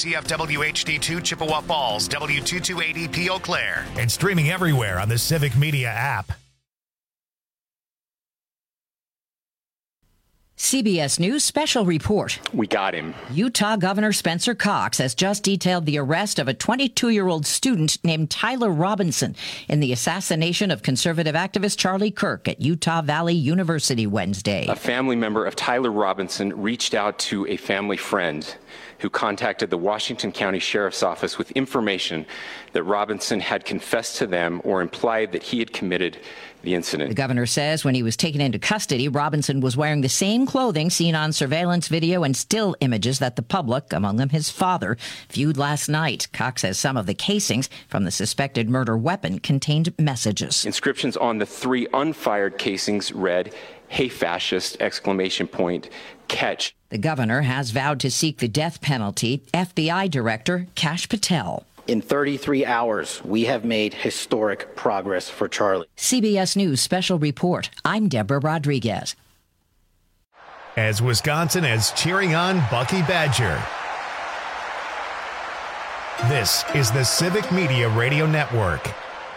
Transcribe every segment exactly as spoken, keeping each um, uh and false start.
C F W H D two Chippewa Falls, W two two eight E P Eau Claire. And streaming everywhere on the Civic Media app. C B S News special report. We got him. Utah Governor Spencer Cox has just detailed the arrest of a twenty-two-year-old student named Tyler Robinson in the assassination of conservative activist Charlie Kirk at Utah Valley University Wednesday. A family member of Tyler Robinson reached out to a family friend who contacted the Washington County Sheriff's Office with information that Robinson had confessed to them or implied that he had committed the incident. The governor says when he was taken into custody, Robinson was wearing the same clothing seen on surveillance video and still images that the public, among them his father, viewed last night. Cox says some of the casings from the suspected murder weapon contained messages. Inscriptions on the three unfired casings read, "Hey fascist!" exclamation point, catch. The governor has vowed to seek the death penalty. F B I Director Kash Patel. In thirty-three hours, we have made historic progress for Charlie. C B S News special report. I'm Deborah Rodriguez. As Wisconsin is cheering on Bucky Badger. This is the Civic Media Radio Network.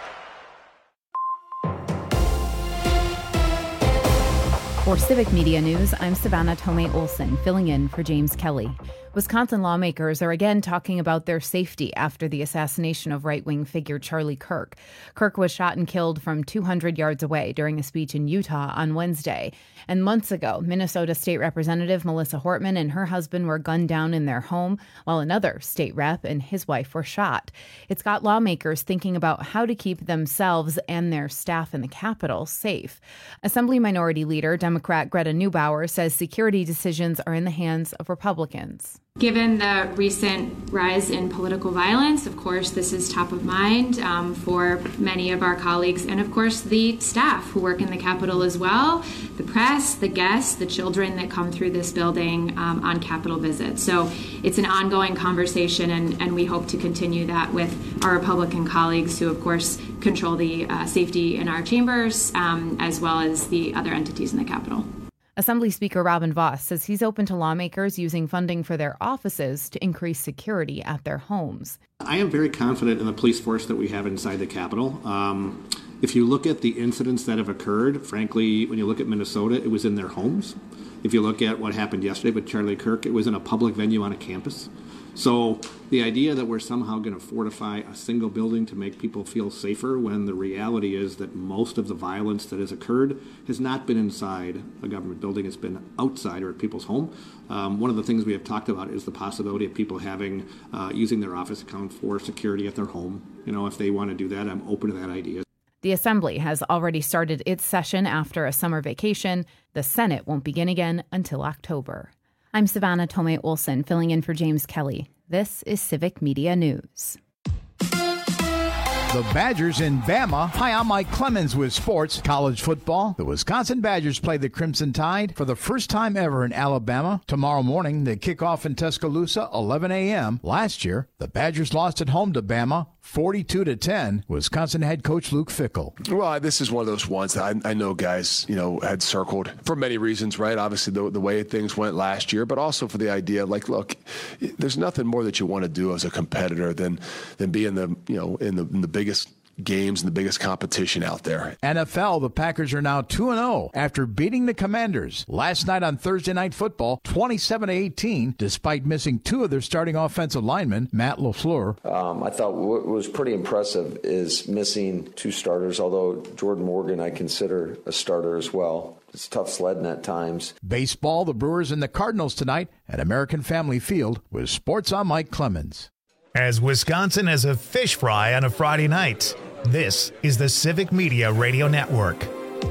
For Civic Media News, I'm Savannah Tomei Olson, filling in for James Kelly. Wisconsin lawmakers are again talking about their safety after the assassination of right-wing figure Charlie Kirk. Kirk was shot and killed from two hundred yards away during a speech in Utah on Wednesday. And months ago, Minnesota State Representative Melissa Hortman and her husband were gunned down in their home, while another state rep and his wife were shot. It's got lawmakers thinking about how to keep themselves and their staff in the Capitol safe. Assembly Minority Leader Democrat Greta Neubauer says security decisions are in the hands of Republicans. Given the recent rise in political violence, of course, this is top of mind um, for many of our colleagues and, of course, the staff who work in the Capitol as well, the press, the guests, the children that come through this building um, on Capitol visits. So it's an ongoing conversation, and, and we hope to continue that with our Republican colleagues who, of course, control the uh, safety in our chambers, um, as well as the other entities in the Capitol. Assembly Speaker Robin Vos says he's open to lawmakers using funding for their offices to increase security at their homes. I am very confident in the police force that we have inside the Capitol. Um, if you look at the incidents that have occurred, frankly, when you look at Minnesota, it was in their homes. If you look at what happened yesterday with Charlie Kirk, it was in a public venue on a campus. So the idea that we're somehow going to fortify a single building to make people feel safer, when the reality is that most of the violence that has occurred has not been inside a government building, it's been outside or at people's home. Um, one of the things we have talked about is the possibility of people having, uh, using their office account for security at their home. You know, if they want to do that, I'm open to that idea. The Assembly has already started its session after a summer vacation. The Senate won't begin again until October. I'm Savannah Tomei Olson, filling in for James Kelly. This is Civic Media News. The Badgers in Bama. Hi, I'm Mike Clemens with sports. College football. The Wisconsin Badgers play the Crimson Tide for the first time ever in Alabama. Tomorrow morning, they kick off in Tuscaloosa, eleven a.m. Last year, the Badgers lost at home to Bama, forty-two to ten. Wisconsin head coach Luke Fickell. Well, this is one of those ones that I, I know guys, you know, had circled for many reasons, right? Obviously, the, the way things went last year, but also for the idea, like, look, there's nothing more that you want to do as a competitor than than be in the, you know, in the, in the biggest games and the biggest competition out there. N F L, the Packers are now two and oh after beating the Commanders last night on Thursday Night Football, twenty-seven to eighteen, despite missing two of their starting offensive linemen, Matt LaFleur. Um, I thought what was pretty impressive is missing two starters, although Jordan Morgan I consider a starter as well. It's tough sledding at times. Baseball, the Brewers and the Cardinals tonight at American Family Field with Sports on Mike Clemens. As Wisconsin has a fish fry on a Friday night, this is the Civic Media Radio Network.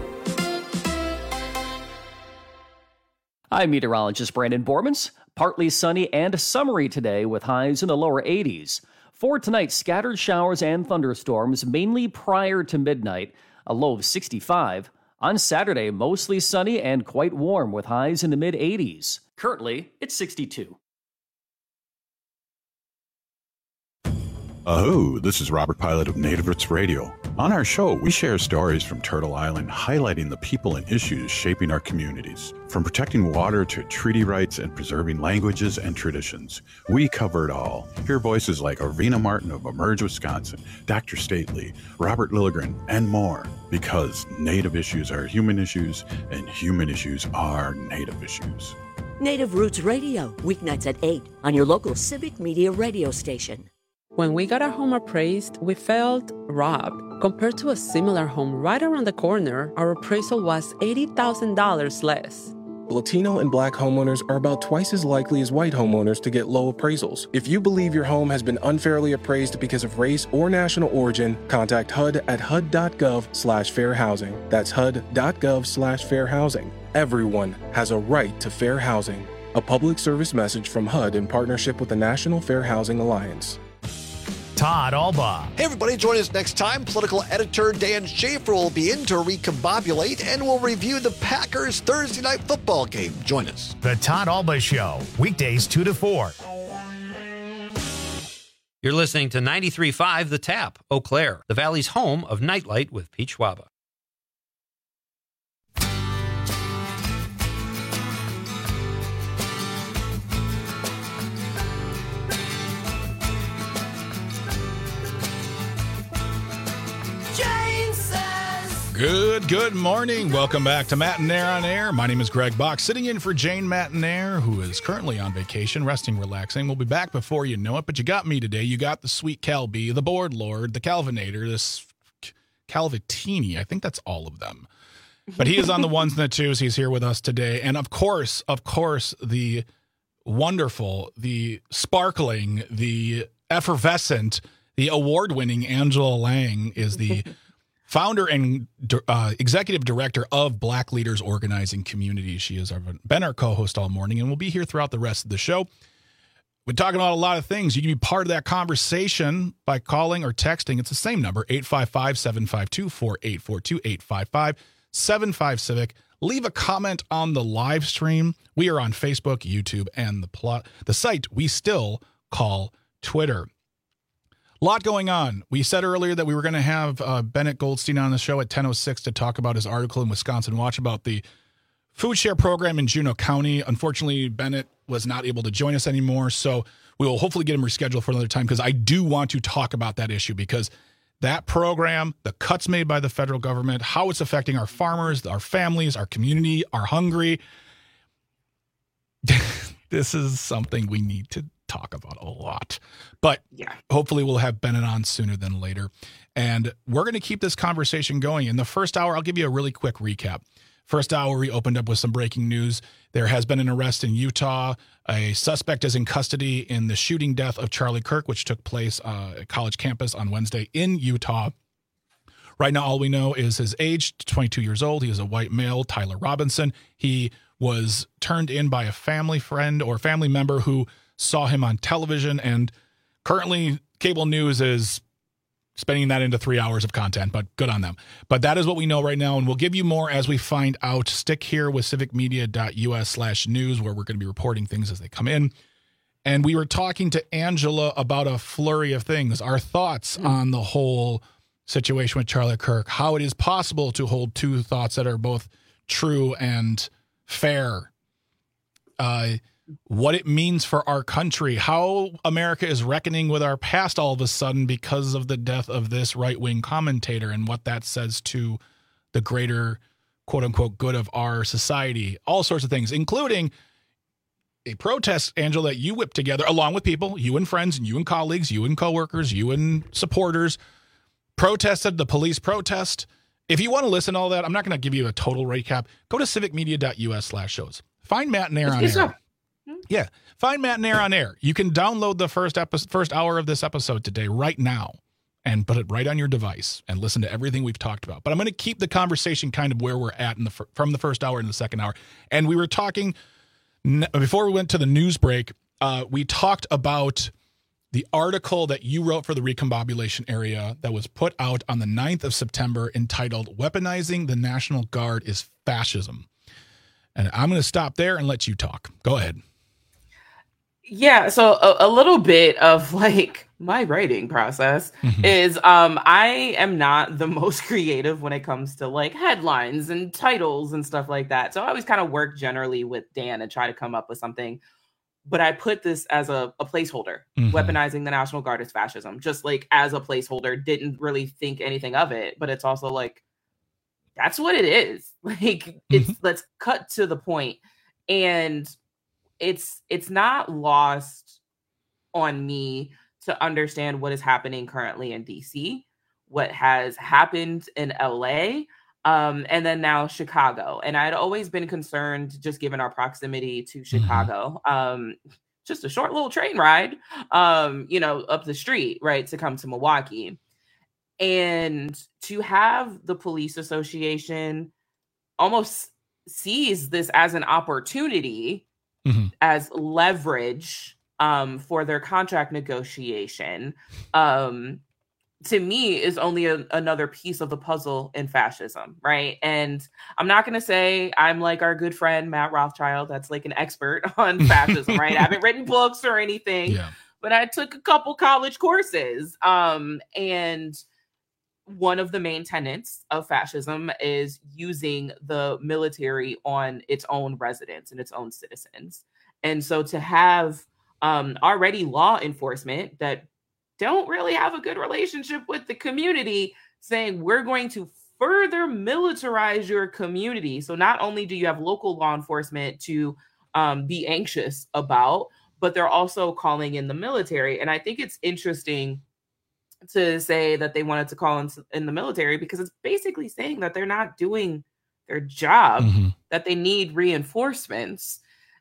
I'm meteorologist Brandon Bormans. Partly sunny and summery today with highs in the lower eighties. For tonight, scattered showers and thunderstorms, mainly prior to midnight, a low of sixty-five. On Saturday, mostly sunny and quite warm with highs in the mid-eighties. Currently, it's sixty-two. Aho, this is Robert Pilot of Native Roots Radio. On our show, we share stories from Turtle Island highlighting the people and issues shaping our communities. From protecting water to treaty rights and preserving languages and traditions, we cover it all. Hear voices like Arvina Martin of Emerge, Wisconsin, Doctor Stately, Robert Lilligren, and more. Because Native issues are human issues, and human issues are Native issues. Native Roots Radio, weeknights at eight on your local Civic Media radio station. When we got our home appraised, we felt robbed. Compared to a similar home right around the corner, our appraisal was eighty thousand dollars less. Latino and Black homeowners are about twice as likely as white homeowners to get low appraisals. If you believe your home has been unfairly appraised because of race or national origin, contact H U D at H U D dot gov slash fair housing. That's H U D dot gov slash fair housing. Everyone has a right to fair housing. A public service message from H U D in partnership with the National Fair Housing Alliance. Todd Alba. Hey, everybody, join us next time. Political editor Dan Schaefer will be in to recombobulate, and we'll review the Packers' Thursday night football game. Join us. The Todd Alba Show, weekdays two to four. You're listening to ninety-three point five The Tap, Eau Claire, the Valley's home of Nightlight with Pete Schwaba. Good, good morning. Welcome back to Matt and Nair on Air. My name is Greg Bach, sitting in for Jane Matinair, who is currently on vacation, resting, relaxing. We'll be back before you know it, but you got me today. You got the sweet Cal B, the board lord, the Calvinator, this Calvatini. I think that's all of them. But he is on the ones and the twos. He's here with us today. And of course, of course, the wonderful, the sparkling, the effervescent, the award-winning Angela Lang is the founder and uh, executive director of Black Leaders Organizing Community. She has our, been our co-host all morning and will be here throughout the rest of the show. We're talking about a lot of things. You can be part of that conversation by calling or texting. It's the same number, eight five five, seven five two, four eight four two, eight five five, seven five, Civic. Leave a comment on the live stream. We are on Facebook, YouTube, and the plot, the site we still call Twitter. A lot going on. We said earlier that we were going to have uh, Bennett Goldstein on the show at ten oh six to talk about his article in Wisconsin Watch about the food share program in Juneau County. Unfortunately, Bennett was not able to join us anymore, so we will hopefully get him rescheduled for another time because I do want to talk about that issue because that program, the cuts made by the federal government, how it's affecting our farmers, our families, our community, are hungry. This is something we need to talk about a lot, but yeah, hopefully we'll have Bennett on sooner than later. And we're going to keep this conversation going. In the first hour, I'll give you a really quick recap. First hour, we opened up with some breaking news. There has been an arrest in Utah. A suspect is in custody in the shooting death of Charlie Kirk, which took place uh, at college campus on Wednesday in Utah. Right now, all we know is his age, twenty-two years old. He is a white male, Tyler Robinson. He was turned in by a family friend or family member who saw him on television, and currently cable news is spending that into three hours of content, but good on them. But that is what we know right now, and we'll give you more as we find out. Stick here with civicmedia.us slash news, where we're going to be reporting things as they come in. And we were talking to Angela about a flurry of things, our thoughts mm. on the whole situation with Charlie Kirk, how it is possible to hold two thoughts that are both true and fair, uh, what it means for our country, how America is reckoning with our past all of a sudden because of the death of this right-wing commentator and what that says to the greater, quote-unquote, good of our society, all sorts of things, including a protest, Angela, that you whipped together along with people, you and friends, and you and colleagues, you and coworkers, you and supporters, protested the police protest. If you want to listen to all that, I'm not going to give you a total recap. Go to civicmedia.us slash shows. Find Matt and Air on Air. Yeah, find Matt and Air on Air. You can download the first episode, first hour of this episode today right now and put it right on your device and listen to everything we've talked about. But I'm going to keep the conversation kind of where we're at in the from the first hour and the second hour. And we were talking, before we went to the news break, uh, we talked about the article that you wrote for the Recombobulation Area that was put out on the ninth of September entitled Weaponizing the National Guard is Fascism. And I'm going to stop there and let you talk. Go ahead. Yeah, so a, a little bit of like my writing process mm-hmm. is um, I am not the most creative when it comes to like headlines and titles and stuff like that. So I always kind of work generally with Dan and try to come up with something. But I put this as a, a placeholder, mm-hmm. weaponizing the National Guard as fascism, just like as a placeholder, didn't really think anything of it. But it's also like, that's what it is. Like, it's mm-hmm. let's cut to the point. And it's it's not lost on me to understand what is happening currently in D C, what has happened in L A, um, and then now Chicago. And I'd always been concerned, just given our proximity to Chicago, mm-hmm. um, just a short little train ride, um, you know, up the street, right, to come to Milwaukee. And to have the police association almost sees this as an opportunity, mm-hmm. as leverage um, for their contract negotiation, um, to me is only a, another piece of the puzzle in fascism, right? And I'm not going to say I'm like our good friend Matt Rothschild, that's like an expert on fascism, right? I haven't written books or anything, yeah. but I took a couple college courses, um, and one of the main tenets of fascism is using the military on its own residents and its own citizens. And so to have um, already law enforcement that don't really have a good relationship with the community saying we're going to further militarize your community. So not only do you have local law enforcement to um, be anxious about, but they're also calling in the military. And I think it's interesting to say that they wanted to call in, in the military because it's basically saying that they're not doing their job, mm-hmm. that they need reinforcements.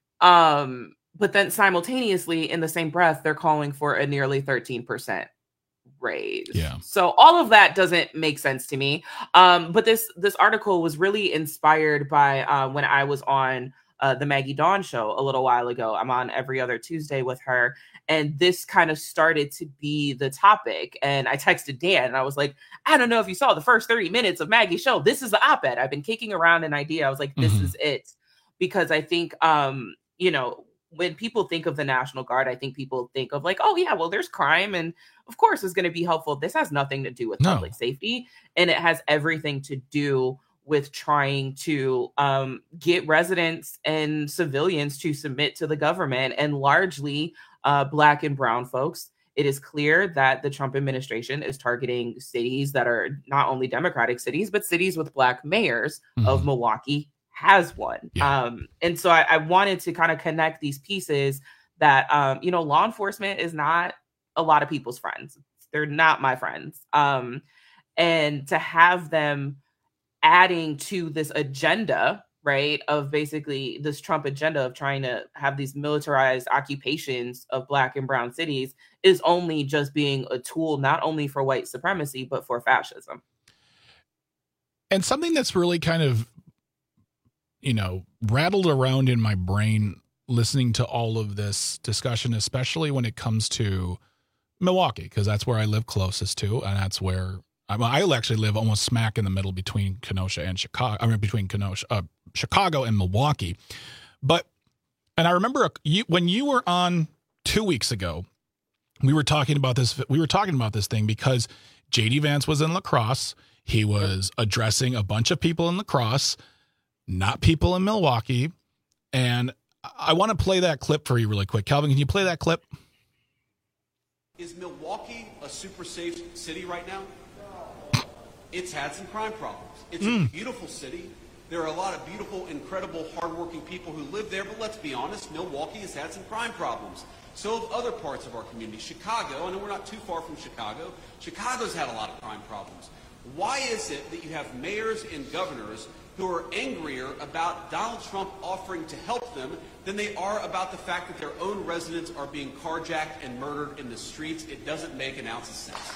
Um, but then simultaneously in the same breath, they're calling for a nearly thirteen percent raise. Yeah. So all of that doesn't make sense to me. Um, but this, this article was really inspired by uh, when I was on uh, the Maggie Dawn show a little while ago. I'm on every other Tuesday with her. And this kind of started to be the topic. And I texted Dan and I was like, I don't know if you saw the first thirty minutes of Maggie's show. This is the op-ed. I've been kicking around an idea. I was like, this mm-hmm. is it. Because I think, um, you know, when people think of the National Guard, I think people think of like, oh, yeah, well, there's crime. And of course, it's going to be helpful. This has nothing to do with no. public safety. And it has everything to do with trying to um, get residents and civilians to submit to the government, and largely uh, Black and brown folks. It is clear that the Trump administration is targeting cities that are not only Democratic cities, but cities with Black mayors. Mm-hmm. Of Milwaukee has one. Yeah. Um, and so I, I wanted to kind of connect these pieces that, um, you know, law enforcement is not a lot of people's friends. They're not my friends. Um, and to have them adding to this agenda, right, of basically this Trump agenda of trying to have these militarized occupations of Black and brown cities is only just being a tool, not only for white supremacy, but for fascism. And something that's really kind of, you know, rattled around in my brain listening to all of this discussion, especially when it comes to Milwaukee, because that's where I live closest to, and that's where I actually live almost smack in the middle between Kenosha and Chicago. I mean, between Kenosha, uh, Chicago and Milwaukee. But, and I remember you, when you were on two weeks ago, we were talking about this. We were talking about this thing because J D Vance was in La Crosse. He was addressing a bunch of people in La Crosse, not people in Milwaukee. And I want to play that clip for you really quick. Calvin, can you play that clip? Is Milwaukee a super safe city right now? It's had some crime problems. It's mm. a beautiful city. There are a lot of beautiful, incredible, hardworking people who live there, but let's be honest, Milwaukee has had some crime problems. So have other parts of our community. Chicago, I know we're not too far from Chicago, Chicago's had a lot of crime problems. Why is it that you have mayors and governors who are angrier about Donald Trump offering to help them than they are about the fact that their own residents are being carjacked and murdered in the streets? It doesn't make an ounce of sense.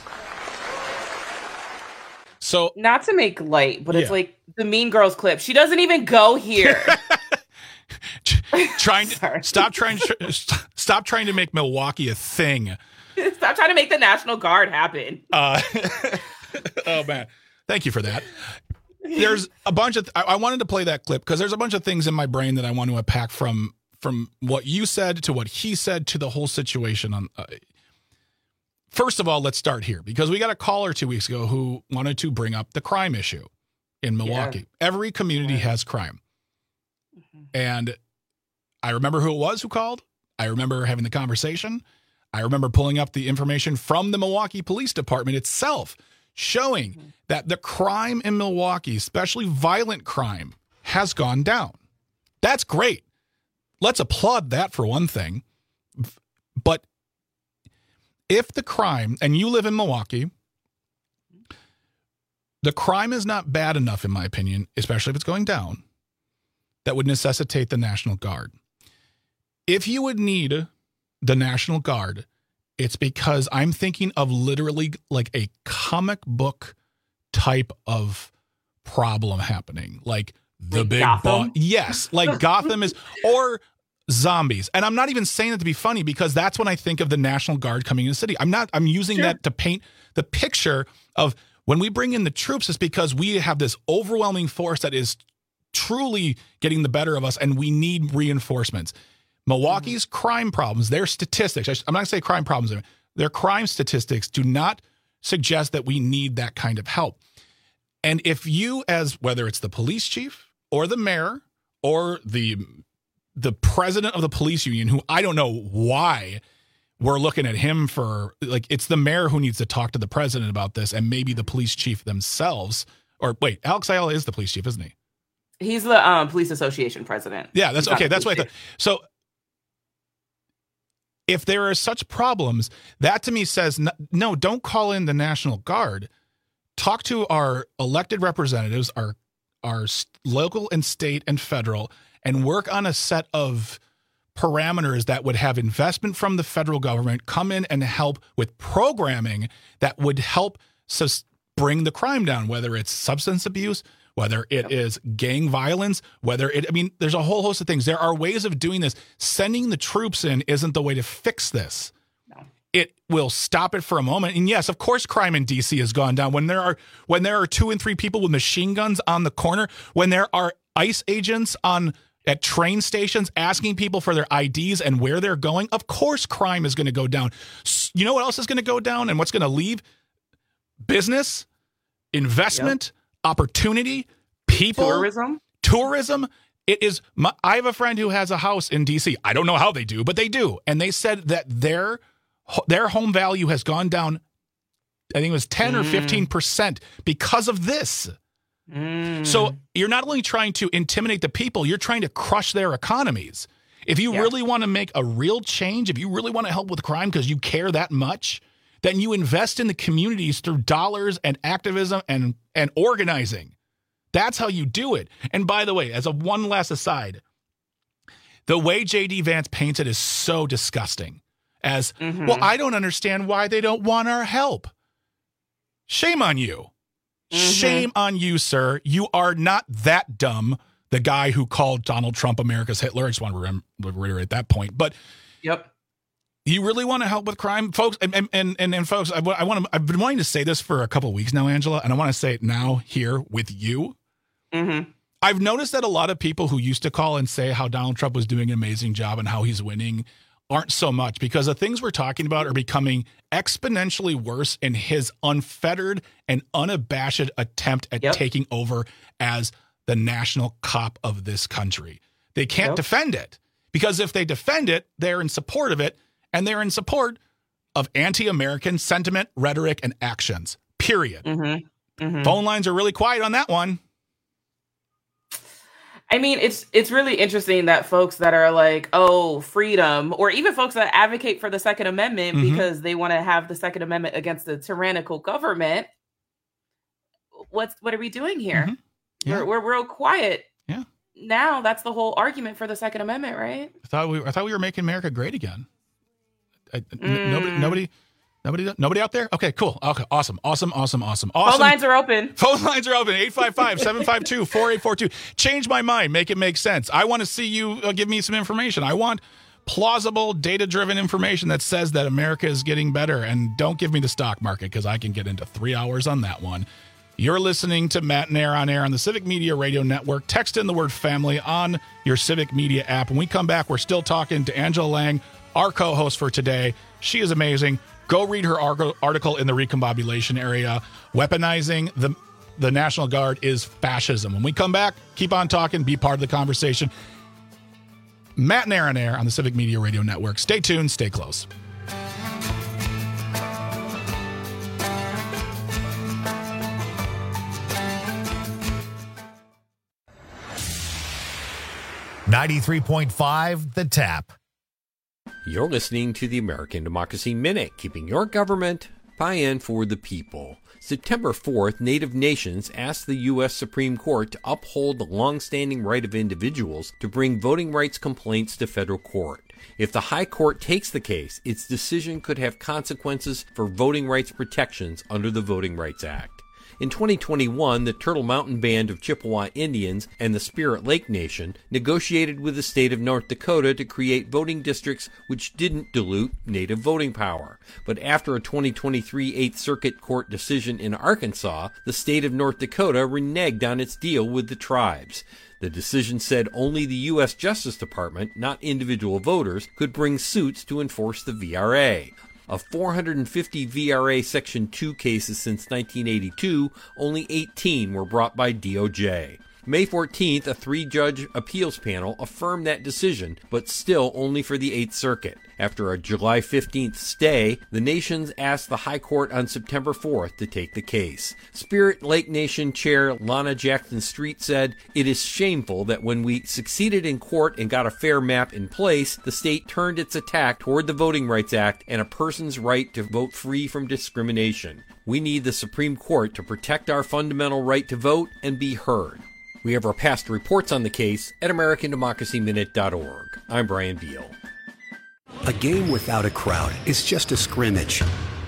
So, not to make light, but yeah. It's like the Mean Girls clip. She doesn't even go here. trying to stop trying to stop trying to make Milwaukee a thing. Stop trying to make the National Guard happen. Uh, oh man, thank you for that. There's a bunch of. Th- I, I wanted to play that clip because there's a bunch of things in my brain that I want to unpack from from what you said to what he said to the whole situation. On uh, first of all, let's start here because we got a caller two weeks ago who wanted to bring up the crime issue in Milwaukee. Yeah. Every community right. has crime. Mm-hmm. And I remember who it was who called. I remember having the conversation. I remember pulling up the information from the Milwaukee Police Department itself, showing mm-hmm. that the crime in Milwaukee, especially violent crime, has gone down. That's great. Let's applaud that for one thing. But if the crime, and you live in Milwaukee, the crime is not bad enough, in my opinion, especially if it's going down, that would necessitate the National Guard. If you would need the National Guard, it's because I'm thinking of literally like a comic book type of problem happening. Like the like big boss. Yes, like Gotham is, or zombies. And I'm not even saying that to be funny because that's when I think of the National Guard coming in the city. I'm not, I'm using sure. that to paint the picture of when we bring in the troops, it's because we have this overwhelming force that is truly getting the better of us and we need reinforcements. Milwaukee's mm-hmm. crime problems, their statistics, I'm not going to say crime problems, their crime statistics do not suggest that we need that kind of help. And if you, as whether it's the police chief or the mayor or the the president of the police union, who I don't know why we're looking at him for, like, it's the mayor who needs to talk to the president about this and maybe the police chief themselves. Or wait, Alex Ayala is the police chief, isn't he? He's the um, police association president. Yeah, that's okay. That's what I thought. So if there are such problems, that to me says, no, no, don't call in the National Guard. Talk to our elected representatives, our our local and state and federal, and work on a set of parameters that would have investment from the federal government come in and help with programming that would help sus- bring the crime down, whether it's substance abuse, whether it yep. is gang violence, whether it, I mean, there's a whole host of things. There are ways of doing this. Sending the troops in isn't the way to fix this. No. It will stop it for a moment. And yes, of course, crime in D C has gone down. When there are, when there are two and three people with machine guns on the corner, when there are ICE agents on at train stations asking people for their I Ds and where they're going, of course, crime is going to go down. You know what else is going to go down and what's going to leave? Business, investment, yep. opportunity, people, tourism, tourism. It is. My, I have a friend who has a house in D C. I don't know how they do, but they do. And they said that their, their home value has gone down. I think it was ten mm. or fifteen percent because of this. Mm. So you're not only trying to intimidate the people, you're trying to crush their economies. If you yeah. really want to make a real change, if you really want to help with crime because you care that much, then you invest in the communities through dollars and activism and, and organizing. That's how you do it. And by the way, as a one last aside, the way J D Vance paints it is so disgusting. As, mm-hmm. well, I don't understand why they don't want our help. Shame on you. Mm-hmm. Shame on you, sir. You are not that dumb. The guy who called Donald Trump America's Hitler. I just want to rem- reiterate that point. But yep, you really want to help with crime, folks? And and and, and folks, I, I want to. I've been wanting to say this for a couple of weeks now, Angela, and I want to say it now here with you. Mm-hmm. I've noticed that a lot of people who used to call and say how Donald Trump was doing an amazing job and how he's winning aren't so much, because the things we're talking about are becoming exponentially worse in his unfettered and unabashed attempt at yep. taking over as the national cop of this country. They can't yep. defend it, because if they defend it, they're in support of it, and they're in support of anti-American sentiment, rhetoric, and actions, period. Mm-hmm. Mm-hmm. Phone lines are really quiet on that one. I mean, it's it's really interesting that folks that are like, oh, freedom, or even folks that advocate for the Second Amendment mm-hmm. because they want to have the Second Amendment against the tyrannical government. What's what are we doing here? Mm-hmm. Yeah. We're we're real quiet. Yeah. Now that's the whole argument for the Second Amendment, right? I thought we I thought we were making America great again. I, mm. n- nobody nobody. Nobody nobody out there? Okay, cool. Okay, awesome, awesome, awesome, awesome, awesome. Phone lines are open. Phone lines are open. eight five five, seven five two, four eight four two. Change my mind. Make it make sense. I want to see you uh, give me some information. I want plausible, data-driven information that says that America is getting better. And don't give me the stock market, because I can get into three hours on that one. You're listening to Matt and Air on Air on the Civic Media Radio Network. Text in the word family on your Civic Media app. When we come back, we're still talking to Angela Lang, our co-host for today. She is amazing. Go read her article in the recombobulation area. Weaponizing the the National Guard is fascism. When we come back, keep on talking, be part of the conversation. Matt and Aaron Air on the Civic Media Radio Network. Stay tuned, stay close. ninety-three point five The Tap. You're listening to the American Democracy Minute, keeping your government by and for the people. September fourth, Native nations asked the U S Supreme Court to uphold the long-standing right of individuals to bring voting rights complaints to federal court. If the High Court takes the case, its decision could have consequences for voting rights protections under the Voting Rights Act. In twenty twenty-one, the Turtle Mountain Band of Chippewa Indians and the Spirit Lake Nation negotiated with the state of North Dakota to create voting districts which didn't dilute Native voting power. But after a twenty twenty-three Eighth Circuit Court decision in Arkansas, the state of North Dakota reneged on its deal with the tribes. The decision said only the U S Justice Department, not individual voters, could bring suits to enforce the V R A. Of four hundred fifty V R A Section two cases since nineteen eighty-two, only eighteen were brought by D O J. May fourteenth, a three-judge appeals panel affirmed that decision, but still only for the Eighth Circuit. After a July fifteenth stay, the nations asked the High Court on September fourth to take the case. Spirit Lake Nation Chair Lana Jackson Street said, "It is shameful that when we succeeded in court and got a fair map in place, the state turned its attack toward the Voting Rights Act and a person's right to vote free from discrimination. We need the Supreme Court to protect our fundamental right to vote and be heard." We have our past reports on the case at American Democracy Minute dot org. I'm Brian Beal. A game without a crowd is just a scrimmage.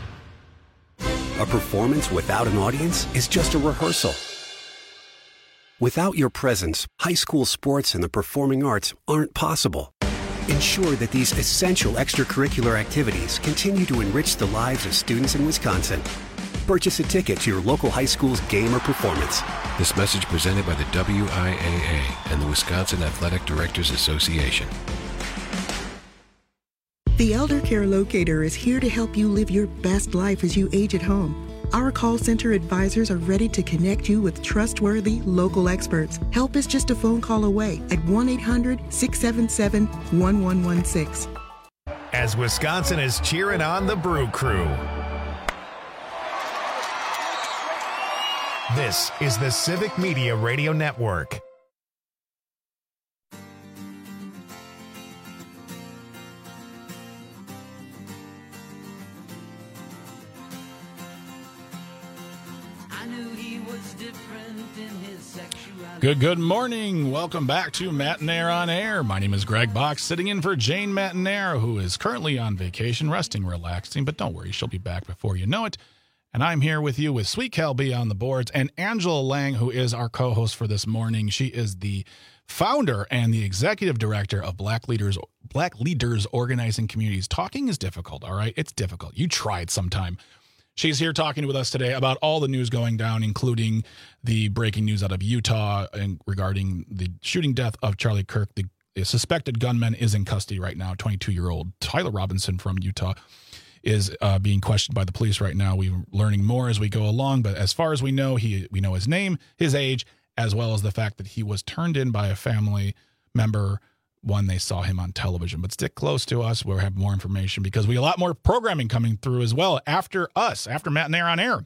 A performance without an audience is just a rehearsal. Without your presence, high school sports and the performing arts aren't possible. Ensure that these essential extracurricular activities continue to enrich the lives of students in Wisconsin. Purchase a ticket to your local high school's game or performance. This message presented by the W I A A and the Wisconsin Athletic Directors Association. The Elder Care Locator is here to help you live your best life as you age at home. Our call center advisors are ready to connect you with trustworthy local experts. Help is just a phone call away at one eight hundred, six seven seven, one one one six. As Wisconsin is cheering on the Brew Crew. This is the Civic Media Radio Network. Good, good morning. Welcome back to Matt and Air on Air. My name is Greg Box, sitting in for Jane Matanair, who is currently on vacation, resting, relaxing, but don't worry, she'll be back before you know it. And I'm here with you with Sweet Cal B on the boards and Angela Lang, who is our co-host for this morning. She is the founder and the executive director of Black Leaders Black Leaders Organizing Communities. Talking is difficult, all right? It's difficult. You try it sometime. She's here talking with us today about all the news going down, including the breaking news out of Utah and regarding the shooting death of Charlie Kirk. The, the suspected gunman is in custody right now. twenty-two-year-old Tyler Robinson from Utah is uh, being questioned by the police right now. We're learning more as we go along, but as far as we know, he we know his name, his age, as well as the fact that he was turned in by a family member when they saw him on television. But stick close to us. We'll have more information because we have a lot more programming coming through as well after us, after Matt and Air on Air.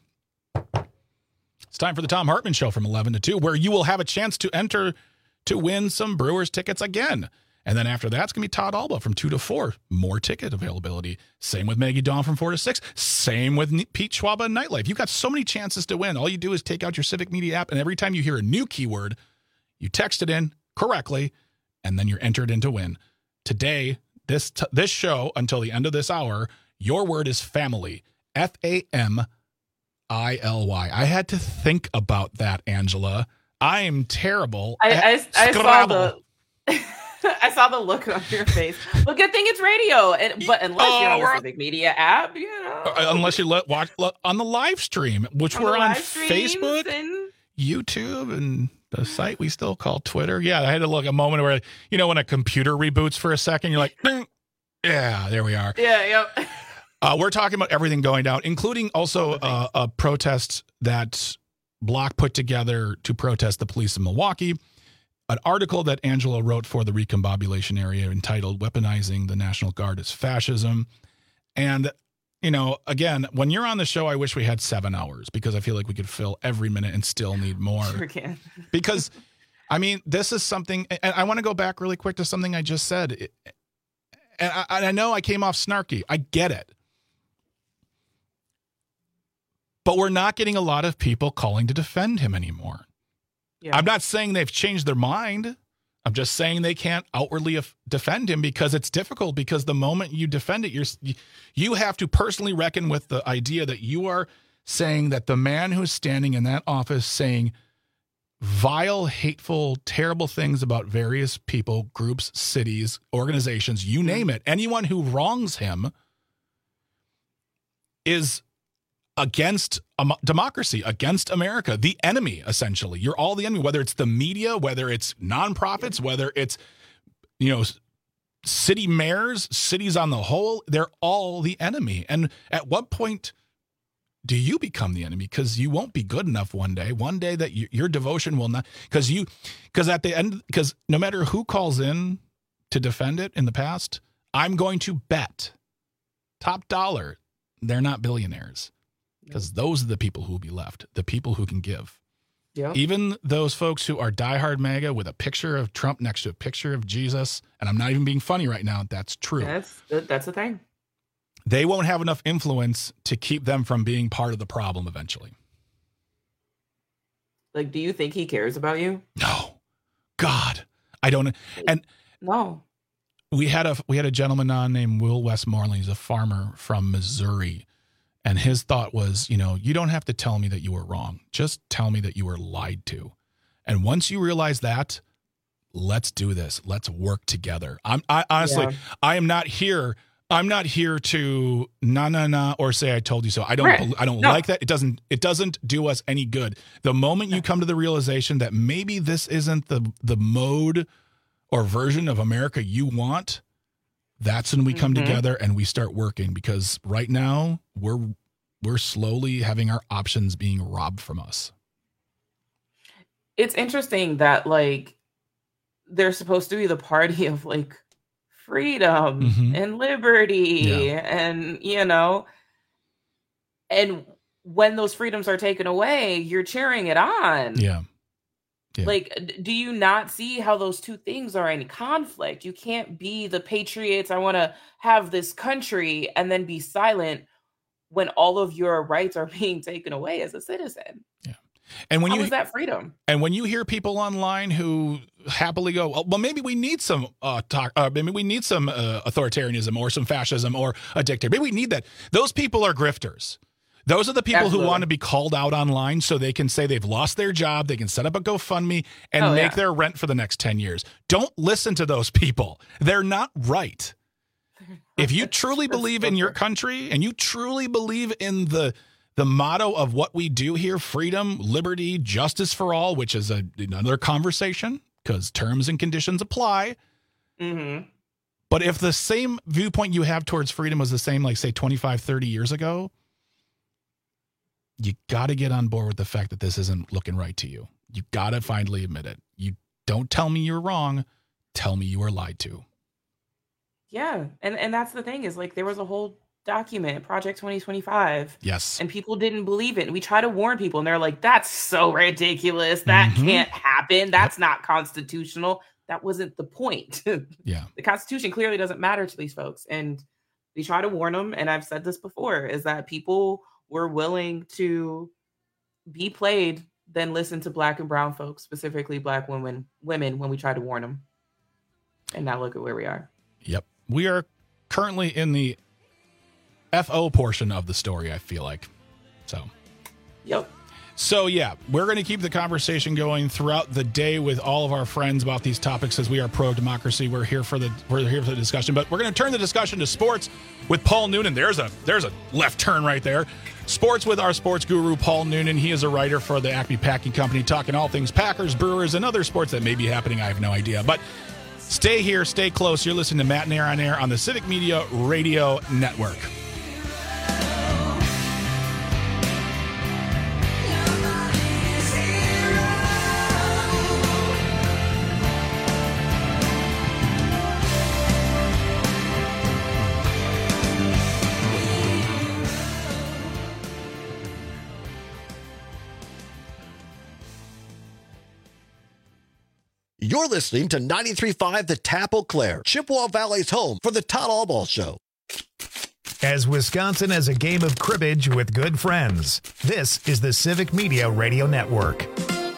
It's time for the Thom Hartmann Show from eleven to two, where you will have a chance to enter to win some Brewers tickets again. And then after that, it's going to be Todd Alba from two to four. More ticket availability. Same with Maggie Dawn from four to six. Same with Pete Schwab and Nightlife. You've got so many chances to win. All you do is take out your Civic Media app, and every time you hear a new keyword, you text it in correctly, and then you're entered in to win. Today, this t- this show, until the end of this hour, your word is family. F A M I L Y. I had to think about that, Angela. I am terrible I, at I, I saw Scrabble. the... I saw the look on your face. Well, good thing it's radio. And, but unless Oh, you're on the we're- Civic Media app, you know. Uh, Unless you let watch look, on the live stream, which On we're the on live streams Facebook, and- YouTube, and the site we still call Twitter. Yeah, I had to look a moment where, you know, when a computer reboots for a second, you're like, "Ding." Yeah, there we are. Yeah, yep. Uh, we're talking about everything going down, including also uh, a protest that Block put together to protest the police in Milwaukee. An article that Angela wrote for the Recombobulation Area entitled Weaponizing the National Guard as Fascism. And, you know, again, when you're on the show, I wish we had seven hours because I feel like we could fill every minute and still need more. Sure can. Because, I mean, this is something, and I want to go back really quick to something I just said. And I, and I know I came off snarky. I get it. But we're not getting a lot of people calling to defend him anymore. Yeah. I'm not saying they've changed their mind. I'm just saying they can't outwardly defend him because it's difficult, because the moment you defend it, you're, you have to personally reckon with the idea that you are saying that the man who's standing in that office saying vile, hateful, terrible things about various people, groups, cities, organizations, you name it, anyone who wrongs him is against um, democracy, against America, the enemy, essentially. You're all the enemy, whether it's the media, whether it's nonprofits, whether it's, you know, city mayors, cities on the whole, they're all the enemy. And at what point do you become the enemy? Because you won't be good enough one day, one day that you, your devotion will not, because you, because at the end, because no matter who calls in to defend it in the past, I'm going to bet top dollar they're not billionaires. Because those are the people who will be left, the people who can give. Yep. Even those folks who are diehard MAGA with a picture of Trump next to a picture of Jesus, and I'm not even being funny right now, that's true. That's that's the thing. They won't have enough influence to keep them from being part of the problem eventually. Like, do you think he cares about you? No. God. I don't. And no. We had a we had a gentleman on named Will Westmoreland. He's a farmer from Missouri. And his thought was, you know, you don't have to tell me that you were wrong. Just tell me that you were lied to. And once you realize that, let's do this. Let's work together. I'm I, honestly, yeah. I am not here. I'm not here to na na na or say I told you so. I don't. Right. I don't no. like that. It doesn't. It doesn't do us any good. The moment you come to the realization that maybe this isn't the the mode or version of America you want, that's when we come mm-hmm. together and we start working, because right now we're we're slowly having our options being robbed from us. It's interesting that, like, they're supposed to be the party of, like, freedom mm-hmm. and liberty yeah. and, you know, and when those freedoms are taken away, you're cheering it on. Yeah. Yeah. Like, do you not see how those two things are in conflict? You can't be the patriots, I want to have this country, and then be silent when all of your rights are being taken away as a citizen. Yeah. And when how you is that freedom? And when you hear people online who happily go, well, well maybe we need some uh, talk, uh, maybe we need some uh, authoritarianism or some fascism or a dictator. Maybe we need that. Those people are grifters. Those are the people Absolutely. Who want to be called out online so they can say they've lost their job. They can set up a GoFundMe and oh, make yeah. their rent for the next ten years. Don't listen to those people. They're not right. If you truly believe in your country and you truly believe in the the motto of what we do here, freedom, liberty, justice for all, which is a, another conversation because terms and conditions apply. Mm-hmm. But if the same viewpoint you have towards freedom was the same, like, say, twenty-five, thirty years ago, you got to get on board with the fact that this isn't looking right to you. You got to finally admit it. You don't tell me you're wrong. Tell me you were lied to. Yeah. And, and that's the thing is, like, there was a whole document, Project twenty twenty-five. Yes. And people didn't believe it. And we try to warn people and they're like, that's so ridiculous. That mm-hmm. can't happen. That's yep. not constitutional. That wasn't the point. Yeah. The Constitution clearly doesn't matter to these folks. And we try to warn them. And I've said this before, is that people were willing to be played than listen to Black and brown folks, specifically Black women, women, when we try to warn them. And now look at where we are. Yep. We are currently in the F O portion of the story, I feel like. So. Yep. So, yeah, we're going to keep the conversation going throughout the day with all of our friends about these topics, as we are pro-democracy. We're here for the we're here for the discussion, but we're going to turn the discussion to sports with Paul Noonan. There's a there's a left turn right there. Sports with our sports guru, Paul Noonan. He is a writer for the Acme Packing Company, talking all things Packers, Brewers, and other sports that may be happening. I have no idea. But stay here, stay close. You're listening to Matt and Air on Air on the Civic Media Radio Network. You're listening to ninety-three point five The Tap Eau Claire, Chippewa Valley's home for the Todd Albaugh Show. As Wisconsin has a game of cribbage with good friends, this is the Civic Media Radio Network.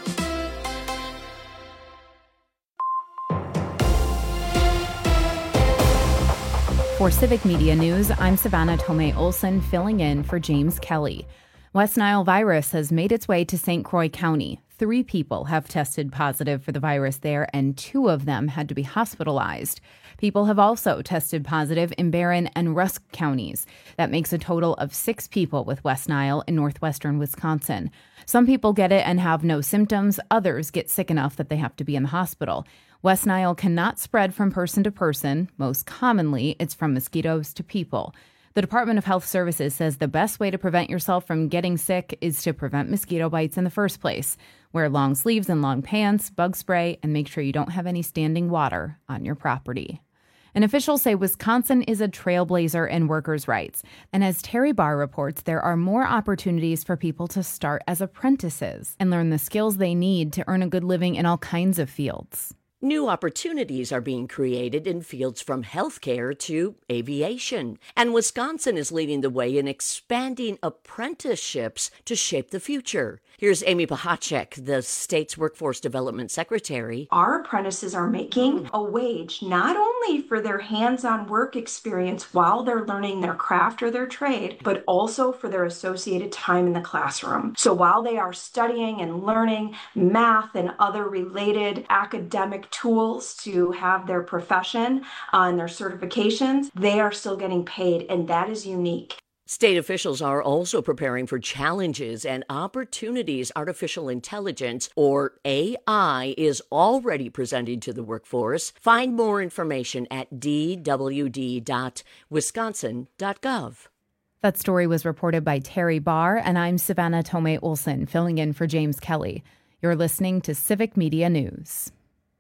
For Civic Media News, I'm Savannah Tomei Olson, filling in for James Kelly. West Nile virus has made its way to Saint Croix County. Three people have tested positive for the virus there, and two of them had to be hospitalized. People have also tested positive in Barron and Rusk counties. That makes a total of six people with West Nile in northwestern Wisconsin. Some people get it and have no symptoms. Others get sick enough that they have to be in the hospital. West Nile cannot spread from person to person. Most commonly, it's from mosquitoes to people. The Department of Health Services says the best way to prevent yourself from getting sick is to prevent mosquito bites in the first place. Wear long sleeves and long pants, bug spray, and make sure you don't have any standing water on your property. And officials say Wisconsin is a trailblazer in workers' rights. And as Terry Barr reports, there are more opportunities for people to start as apprentices and learn the skills they need to earn a good living in all kinds of fields. New opportunities are being created in fields from healthcare to aviation, and Wisconsin is leading the way in expanding apprenticeships to shape the future. Here's Amy Pahacek, the state's workforce development secretary. Our apprentices are making a wage not only for their hands-on work experience while they're learning their craft or their trade, but also for their associated time in the classroom. So while they are studying and learning math and other related academic tools to have their profession uh, and their certifications, they are still getting paid, and that is unique. State officials are also preparing for challenges and opportunities artificial intelligence, or A I, is already presenting to the workforce. Find more information at d w d dot wisconsin dot gov. That story was reported by Terry Barr, and I'm Savannah Tomei Olson, filling in for James Kelly. You're listening to Civic Media News.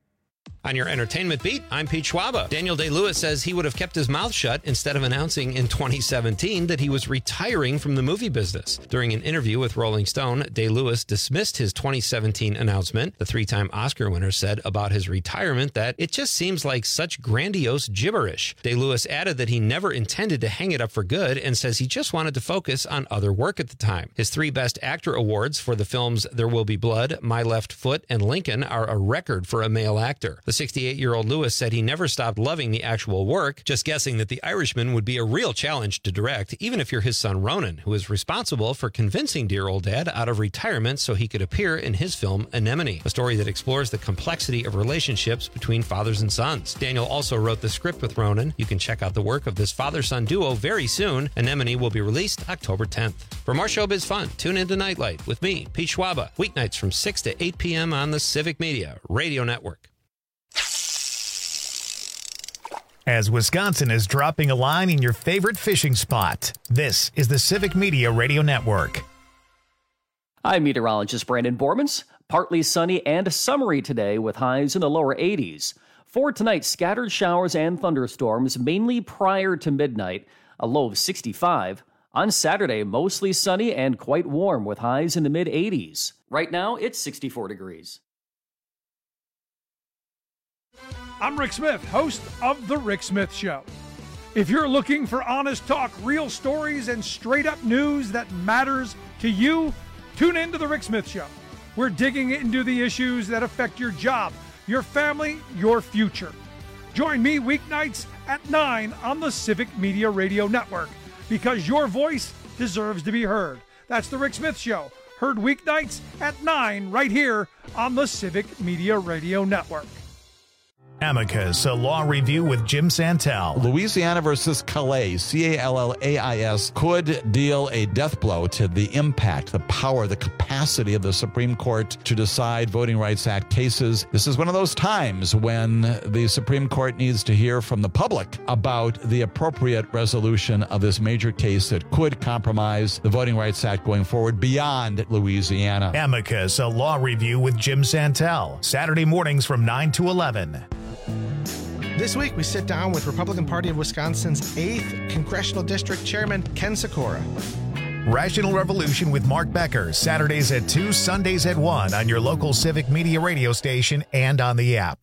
On your entertainment beat, I'm Pete Schwaba. Daniel Day-Lewis says he would have kept his mouth shut instead of announcing in twenty seventeen that he was retiring from the movie business. During an interview with Rolling Stone, Day-Lewis dismissed his twenty seventeen announcement. The three-time Oscar winner said about his retirement that it just seems like such grandiose gibberish. Day-Lewis added that he never intended to hang it up for good and says he just wanted to focus on other work at the time. His three Best Actor awards for the films There Will Be Blood, My Left Foot, and Lincoln are a record for a male actor. The sixty-eight-year-old Lewis said he never stopped loving the actual work, just guessing that The Irishman would be a real challenge to direct, even if you're his son Ronan, who is responsible for convincing dear old dad out of retirement so he could appear in his film Anemone, a story that explores the complexity of relationships between fathers and sons. Daniel also wrote the script with Ronan. You can check out the work of this father-son duo very soon. Anemone will be released October tenth. For more showbiz fun, tune into Nightlight with me, Pete Schwaba, weeknights from six to eight p.m. on the Civic Media Radio Network. As Wisconsin is dropping a line in your favorite fishing spot, this is the Civic Media Radio Network. I'm meteorologist Brandon Bormans. Partly sunny and summery today with highs in the lower eighties. For tonight, scattered showers and thunderstorms, mainly prior to midnight, a low of sixty-five. On Saturday, mostly sunny and quite warm with highs in the mid-eighties. Right now, it's sixty-four degrees. I'm Rick Smith, host of The Rick Smith Show. If you're looking for honest talk, real stories, and straight-up news that matters to you, tune in to The Rick Smith Show. We're digging into the issues that affect your job, your family, your future. Join me weeknights at nine on the Civic Media Radio Network, because your voice deserves to be heard. That's The Rick Smith Show, heard weeknights at nine right here on the Civic Media Radio Network. Amicus, a law review with Jim Santel. Louisiana versus Calais, C A L L A I S, could deal a death blow to the impact, the power, the capacity of the Supreme Court to decide Voting Rights Act cases. This is one of those times when the Supreme Court needs to hear from the public about the appropriate resolution of this major case that could compromise the Voting Rights Act going forward beyond Louisiana. Amicus, a law review with Jim Santel, Saturday mornings from nine to eleven. This week, we sit down with Republican Party of Wisconsin's eighth Congressional District Chairman, Ken Sikora. Rational Revolution with Mark Becker, Saturdays at two, Sundays at one on your local Civic Media radio station and on the app.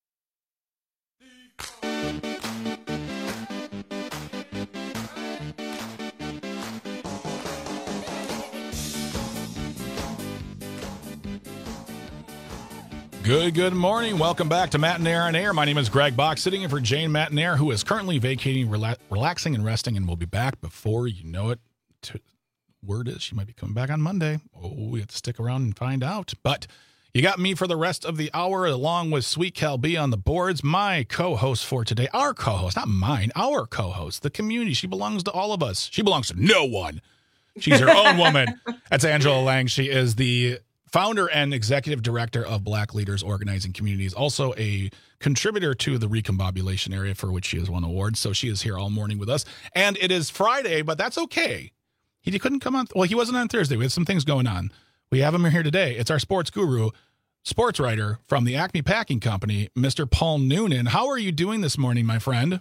Good, good morning. Welcome back to Matt and Air on Air. My name is Greg Bach, sitting in for Jane Matt, who is currently vacating, rela- relaxing, and resting, and will be back before you know it. To, word is she might be coming back on Monday. Oh, we have to stick around and find out. But you got me for the rest of the hour, along with Sweet Cal B on the boards, my co-host for today. Our co-host, not mine, our co-host, the community. She belongs to all of us. She belongs to no one. She's her own woman. That's Angela Lang. She is the founder and executive director of Black Leaders Organizing Communities, also a contributor to the Recombobulation Area, for which she has won awards. So she is here all morning with us. And it is Friday, but that's okay. He couldn't come on. Well, he wasn't on Thursday. We had some things going on. We have him here today. It's our sports guru, sports writer from the Acme Packing Company, Mister Paul Noonan. How are you doing this morning, my friend?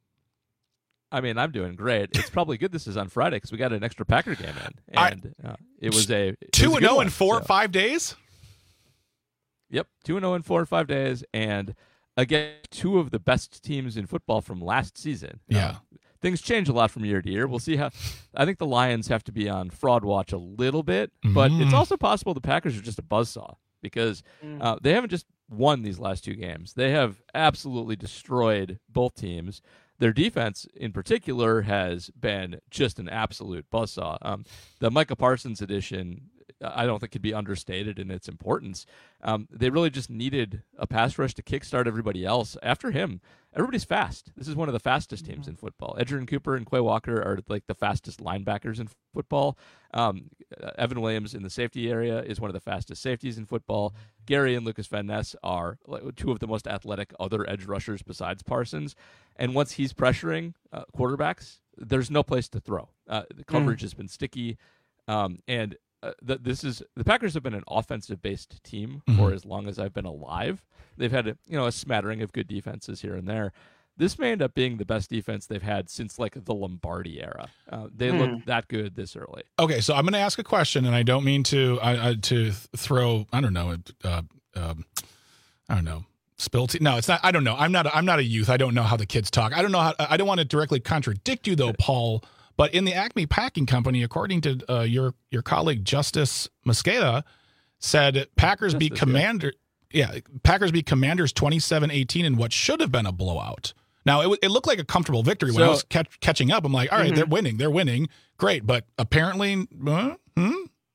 I mean, I'm doing great. It's probably good this is on Friday because we got an extra Packer game in, and uh, it was a two and zero in four or five days. Yep, two and zero in four or five days, and again, two of the best teams in football from last season. Yeah, uh, things change a lot from year to year. We'll see how. I think the Lions have to be on fraud watch a little bit, but Mm. it's also possible the Packers are just a buzzsaw because uh, they haven't just won these last two games; they have absolutely destroyed both teams. Their defense, in particular, has been just an absolute buzzsaw. Um, the Micah Parsons edition, I don't think could be understated in its importance. Um, they really just needed a pass rush to kickstart everybody else. After him, everybody's fast. This is one of the fastest teams in football. Edgerrin Cooper and Quay Walker are like the fastest linebackers in football. Um, Evan Williams in the safety area is one of the fastest safeties in football. Gary and Lucas Van Ness are like two of the most athletic other edge rushers besides Parsons. And once he's pressuring uh, quarterbacks, there's no place to throw. Uh, the coverage mm. has been sticky. Um, and uh, the, this is the Packers have been an offensive-based team mm-hmm. for as long as I've been alive. They've had a, you know a smattering of good defenses here and there. This may end up being the best defense they've had since like the Lombardi era. Uh, they mm. look that good this early. Okay, so I'm going to ask a question, and I don't mean to I, I, to throw I don't know uh, uh, I don't know spill tea. No, it's not. I don't know. I'm not. A, I'm not a youth. I don't know how the kids talk. I don't know how. I don't want to directly contradict you though, Paul. But in the Acme Packing Company, according to uh, your your colleague Justice Mosqueda, said Packers beat Commander. Yeah, Packers beat Commanders twenty-seven eighteen in what should have been a blowout. Now, it, it looked like a comfortable victory when so, I was catch, catching up. I'm like, all right, mm-hmm. they're winning. They're winning. Great. But apparently, uh, hmm?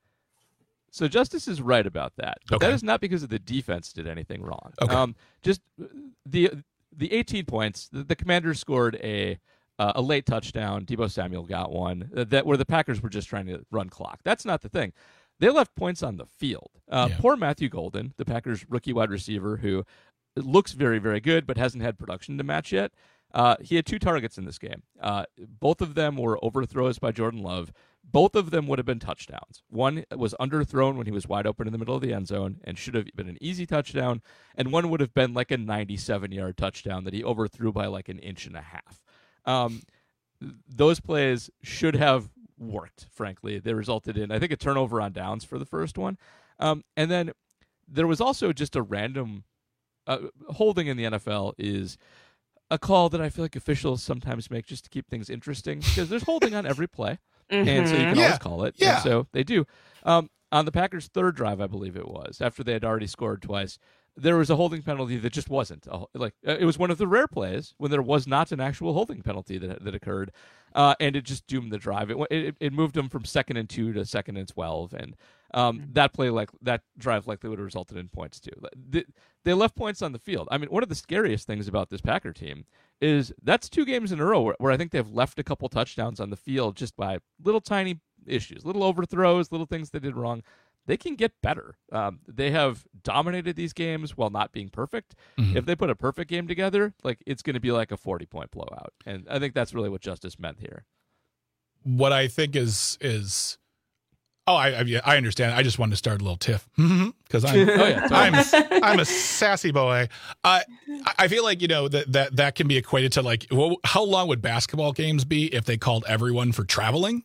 So Justice is right about that. But okay. that is not because of the defense did anything wrong. Okay. Um, just the the eighteen points, the, the Commanders scored a uh, a late touchdown. Deebo Samuel got one that where the Packers were just trying to run clock. That's not the thing. They left points on the field. Uh, yeah. Poor Matthew Golden, the Packers' rookie wide receiver, who looks very, very good but hasn't had production to match yet. Uh, he had two targets in this game. Uh, both of them were overthrows by Jordan Love. Both of them would have been touchdowns. One was underthrown when he was wide open in the middle of the end zone and should have been an easy touchdown, and one would have been like a ninety-seven-yard touchdown that he overthrew by like an inch and a half. Um, those plays should have worked, frankly. They resulted in, I think, a turnover on downs for the first one. Um, and then there was also just a random uh, holding in the N F L is a call that I feel like officials sometimes make just to keep things interesting because there's holding on every play. Mm-hmm. And so you can yeah. always call it. Yeah. And so they do. Um, on the Packers' third drive, I believe it was, after they had already scored twice, there was a holding penalty that just wasn't. A, like it was one of the rare plays when there was not an actual holding penalty that that occurred, uh, and it just doomed the drive. It, it it moved them from second and two to second and twelve, and um, mm-hmm. that play like that drive likely would have resulted in points too. They, they left points on the field. I mean, one of the scariest things about this Packer team is that's two games in a row where, where I think they've left a couple touchdowns on the field just by little tiny issues, little overthrows, little things they did wrong. They can get better. Um, they have dominated these games while not being perfect. Mm-hmm. If they put a perfect game together, like it's going to be like a forty-point blowout. And I think that's really what Justice meant here. What I think is is oh, I I, I understand. I just wanted to start a little tiff because I'm oh, yeah, I'm I'm a sassy boy. Uh, I feel like you know that that that can be equated to like well, how long would basketball games be if they called everyone for traveling?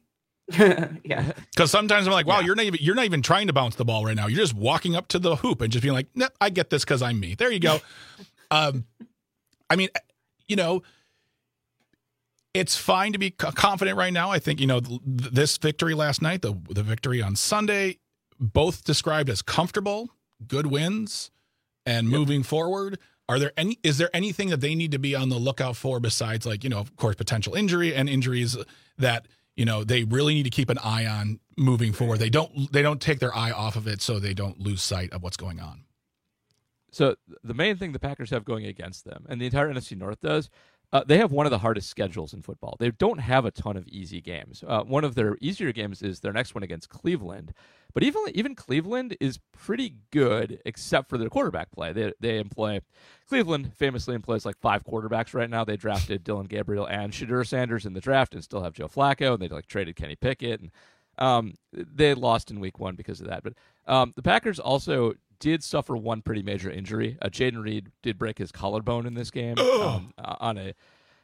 Yeah. Because sometimes I'm like, wow, yeah. you're not even you're not even trying to bounce the ball right now. You're just walking up to the hoop and just being like, nah, I get this because I'm me. There you go. um, I mean, you know, it's fine to be confident right now. I think, you know, th- this victory last night, the the victory on Sunday, both described as comfortable, good wins, and yep. moving forward. Are there any? Is there anything that they need to be on the lookout for besides, like, you know, of course, potential injury and injuries that, you know, they really need to keep an eye on moving forward? They don't they don't take their eye off of it so they don't lose sight of what's going on. So the main thing the Packers have going against them, and the entire N F C North does, uh, they have one of the hardest schedules in football. They don't have a ton of easy games. Uh, one of their easier games is their next one against Cleveland. But even even Cleveland is pretty good, except for their quarterback play. They they employ Cleveland famously employs like five quarterbacks right now. They drafted Dylan Gabriel and Shedeur Sanders in the draft, and still have Joe Flacco. And they like traded Kenny Pickett, and um, they lost in Week One because of that. But um, the Packers also did suffer one pretty major injury. Uh, Jaden Reed did break his collarbone in this game um, uh, on a,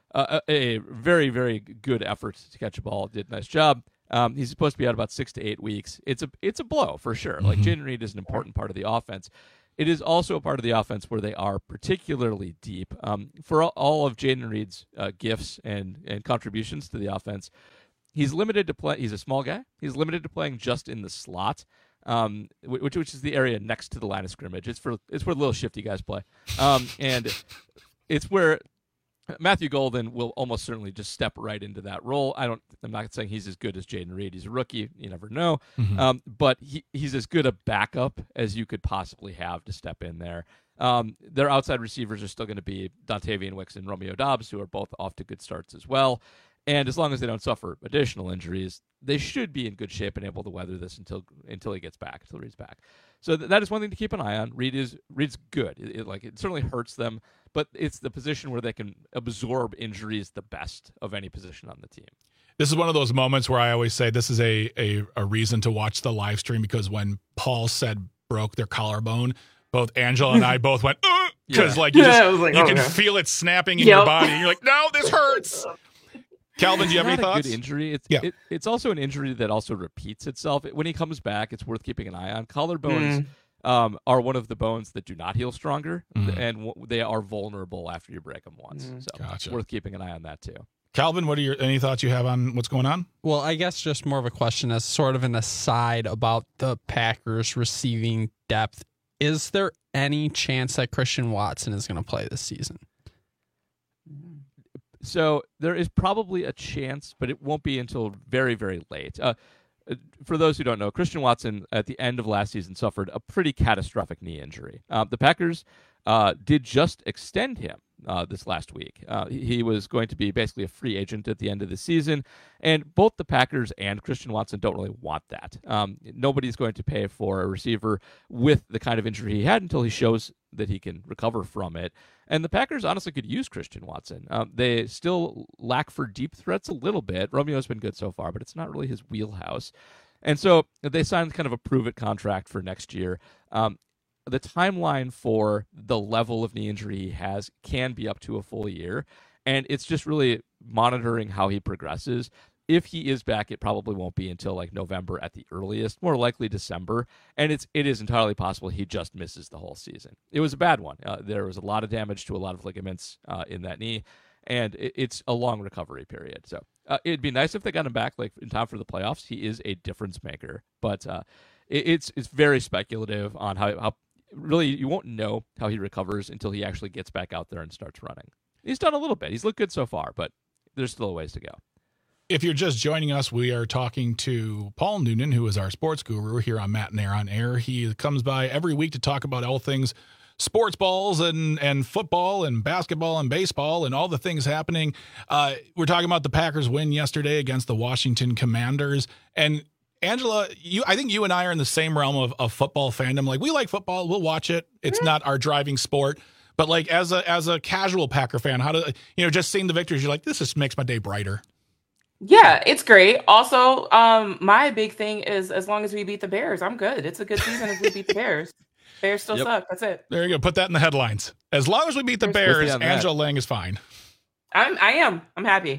a a very very good effort to catch a ball. Did a nice job. Um, he's supposed to be out about six to eight weeks. It's a it's a blow for sure. Mm-hmm. Like Jaden Reed is an important part of the offense. It is also a part of the offense where they are particularly deep. Um, for all, all of Jaden Reed's uh, gifts and and contributions to the offense, he's limited to play. He's a small guy. He's limited to playing just in the slot, um, which which is the area next to the line of scrimmage. It's for it's where little shifty guys play, um, and it's where Matthew Golden will almost certainly just step right into that role. I don't. I'm not saying he's as good as Jaden Reed. He's a rookie. You never know. Mm-hmm. Um, but he, he's as good a backup as you could possibly have to step in there. Um, their outside receivers are still going to be Dontavian Wicks and Romeo Doubs, who are both off to good starts as well. And as long as they don't suffer additional injuries, they should be in good shape and able to weather this until until he gets back, until Reed's back. So th- that is one thing to keep an eye on. Reed is Reed's good. It, it, like it certainly hurts them, but it's the position where they can absorb injuries the best of any position on the team. This is one of those moments where I always say this is a a, a reason to watch the live stream, because when Paul said broke their collarbone, both Angela and I both went, because yeah. like you, just, yeah, like, you oh, can yeah. feel it snapping in yep. your body. And you're like, no, this hurts. Calvin, do you have any thoughts? It's a good injury. It's, yeah. it, it's also an injury that also repeats itself. When he comes back, it's worth keeping an eye on. Collarbones mm. um, are one of the bones that do not heal stronger, mm. and w- they are vulnerable after you break them once. Mm. So gotcha. It's worth keeping an eye on that, too. Calvin, what are your any thoughts you have on what's going on? Well, I guess just more of a question as sort of an aside about the Packers receiving depth. Is there any chance that Christian Watson is going to play this season? So there is probably a chance, but it won't be until very, very late. Uh, for those who don't know, Christian Watson at the end of last season suffered a pretty catastrophic knee injury. Uh, the Packers uh, did just extend him uh, this last week. Uh, he was going to be basically a free agent at the end of the season, and both the Packers and Christian Watson don't really want that. Um, nobody's going to pay for a receiver with the kind of injury he had until he shows that he can recover from it. And the Packers honestly could use Christian Watson. Um, they still lack for deep threats a little bit. Romeo's been good so far, but it's not really his wheelhouse. And so they signed kind of a prove-it contract for next year. Um, the timeline for the level of knee injury he has can be up to a full year, and it's just really monitoring how he progresses. If he is back, it probably won't be until like November at the earliest, more likely December, and it's it is entirely possible he just misses the whole season. It was a bad one. Uh, there was a lot of damage to a lot of ligaments uh, in that knee, and it, it's a long recovery period. So uh, it'd be nice if they got him back like in time for the playoffs. He is a difference maker, but uh, it, it's it's very speculative on how how really you won't know how he recovers until he actually gets back out there and starts running. He's done a little bit. He's looked good so far, but there's still a ways to go. If you're just joining us, we are talking to Paul Noonan, who is our sports guru here on Matt and Air on Air. He comes by every week to talk about all things sports balls and, and football and basketball and baseball and all the things happening. Uh, we're talking about the Packers win yesterday against the Washington Commanders. And Angela, you, I think you and I are in the same realm of, of football fandom. Like, we like football. We'll watch it. It's not our driving sport. But like as a as a casual Packer fan, how do you know, just seeing the victories, you're like, this just makes my day brighter. Yeah, it's great. Also, um, my big thing is as long as we beat the Bears, I'm good. It's a good season if we beat the Bears. Bears still yep. suck. That's it. There you go. Put that in the headlines. As long as we beat the Bears, Angela Lang is fine. I'm. I am. I'm happy.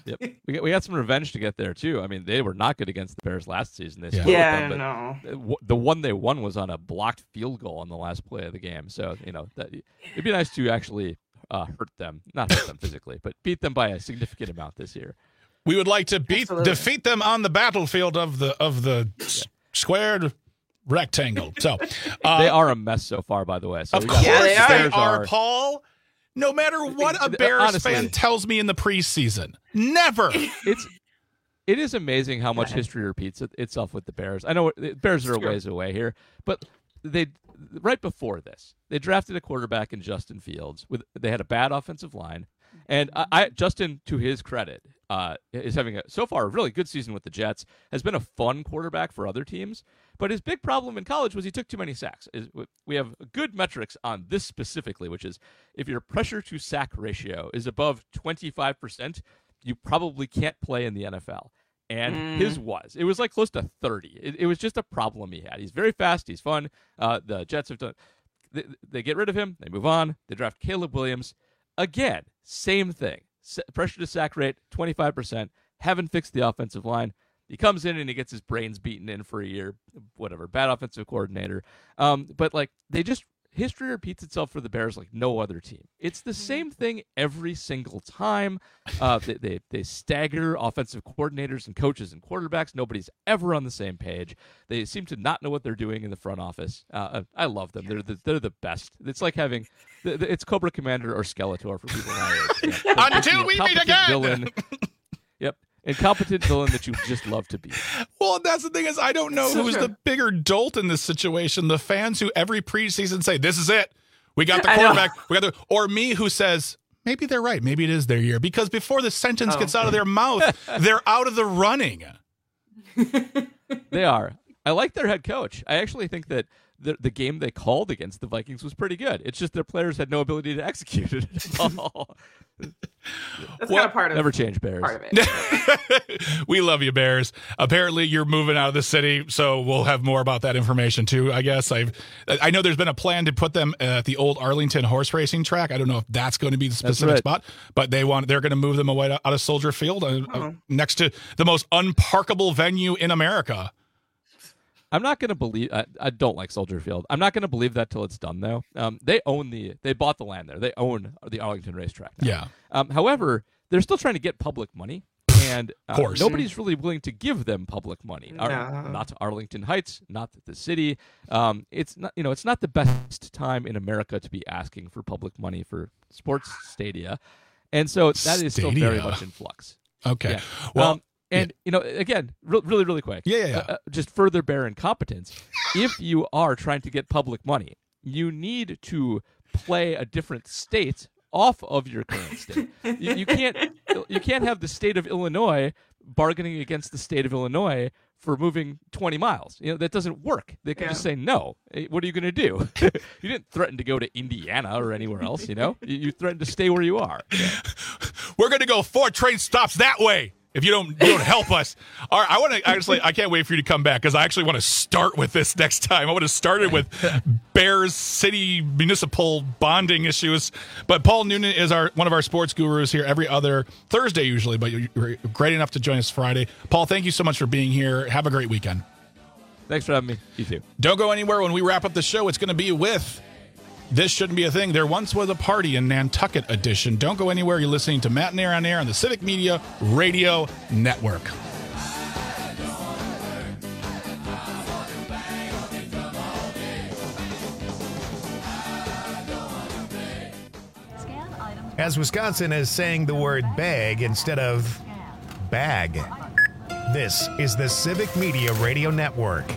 Yep. We got, we got some revenge to get there, too. I mean, they were not good against the Bears last season. They Yeah, split yeah them, I know. the, the one they won was on a blocked field goal on the last play of the game. So, you know, that, it'd be nice to actually uh, hurt them. Not hurt them physically, but beat them by a significant amount this year. We would like to beat Absolutely. defeat them on the battlefield of the of the s- squared rectangle. So uh, They are a mess so far, by the way. So of we course got- they, Bears are, Paul. No matter what a Bears Honestly. fan tells me in the preseason, never. It's it is amazing how much history repeats it, itself with the Bears. I know the Bears are a ways away here, but they right before this they drafted a quarterback in Justin Fields. With they had a bad offensive line, and I, I Justin, to his credit, uh, is having a, so far a really good season with the Jets. Has been a fun quarterback for other teams, but his big problem in college was he took too many sacks. Is we have good metrics on this specifically, which is if your pressure to sack ratio is above twenty-five percent, you probably can't play in the N F L. And Mm. his was. It was like close to thirty. It, it was just a problem he had. He's very fast. He's fun. Uh, the Jets have done. They, they get rid of him. They move on. They draft Caleb Williams. Again, same thing. S- pressure to sack rate, twenty-five percent. Haven't fixed the offensive line. He comes in and he gets his brains beaten in for a year. Whatever. Bad offensive coordinator. Um, but, like, they just. History repeats itself for the Bears like no other team. It's the same thing every single time. Uh, they, they they stagger offensive coordinators and coaches and quarterbacks. Nobody's ever on the same page. They seem to not know what they're doing in the front office. Uh, I love them. They're the, they're the best. It's like having the, the, it's Cobra Commander or Skeletor for people my age. Yeah. Until we meet again. Villain. Yep. Incompetent villain that you just love to be. Well, that's the thing is I don't know So who's true. the bigger dolt in this situation. The fans who every preseason say, this is it. We got the I know. quarterback. We got the, or me who says, maybe they're right. Maybe it is their year. Because before the sentence Oh. gets out of their mouth, they're out of the running. They are. I like their head coach. I actually think that the the game they called against the Vikings was pretty good. It's just their players had no ability to execute it at all. That's kind of part of Never change Bears. Part of it. We love you, Bears. Apparently, you're moving out of the city, so we'll have more about that information too. I guess I've I know there's been a plan to put them at the old Arlington horse racing track. I don't know if that's going to be the specific right. spot, but they want they're going to move them away out of Soldier Field, uh, uh, next to the most unparkable venue in America. I'm not going to believe. I, I don't like Soldier Field. I'm not going to believe that till it's done, though. Um, they own the. They bought the land there. They own the Arlington racetrack now. Yeah. Um, however, they're still trying to get public money, and uh, course. nobody's really willing to give them public money. Ar- No. not Arlington Heights, not the city. Um, it's not. You know, it's not the best time in America to be asking for public money for sports stadia, and so that is still very Stadia. much in flux. Okay. Yeah. Well. Um, And, you know, again, re- really, really quick. Yeah, yeah, yeah. Uh, uh, just further bear incompetence. If you are trying to get public money, you need to play a different state off of your current state. you, you can't you can't have the state of Illinois bargaining against the state of Illinois for moving twenty miles. You know, that doesn't work. They can Yeah. just say no. Eh, What are you going to do? You didn't threaten to go to Indiana or anywhere else, you know? You, you threatened to stay where you are. We're going to go four train stops that way. If you don't, you don't help us. All right, I want to actually. I can't wait for you to come back because I actually want to start with this next time. I want to start it with Bears city municipal bonding issues. But Paul Noonan is our one of our sports gurus here every other Thursday usually. But you're great enough to join us Friday. Paul, thank you so much for being here. Have a great weekend. Thanks for having me. You too. Don't go anywhere. When we wrap up the show, it's going to be with This Shouldn't Be a Thing. There once was a party in Nantucket edition. Don't go anywhere. You're listening to Matt and Air on Air on the Civic Media Radio Network. As Wisconsin is saying the word bag instead of bag. This is the Civic Media Radio Network.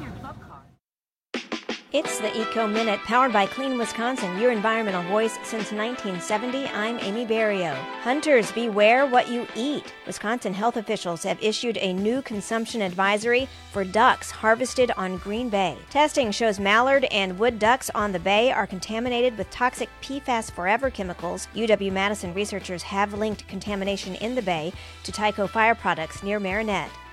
It's the Eco Minute, powered by Clean Wisconsin, your environmental voice since nineteen seventy. I'm Amy Barrio. Hunters, beware what you eat. Wisconsin health officials have issued a new consumption advisory for ducks harvested on Green Bay. Testing shows mallard and wood ducks on the bay are contaminated with toxic P FAS Forever chemicals. U W-Madison researchers have linked contamination in the bay to Tyco Fire products near Marinette.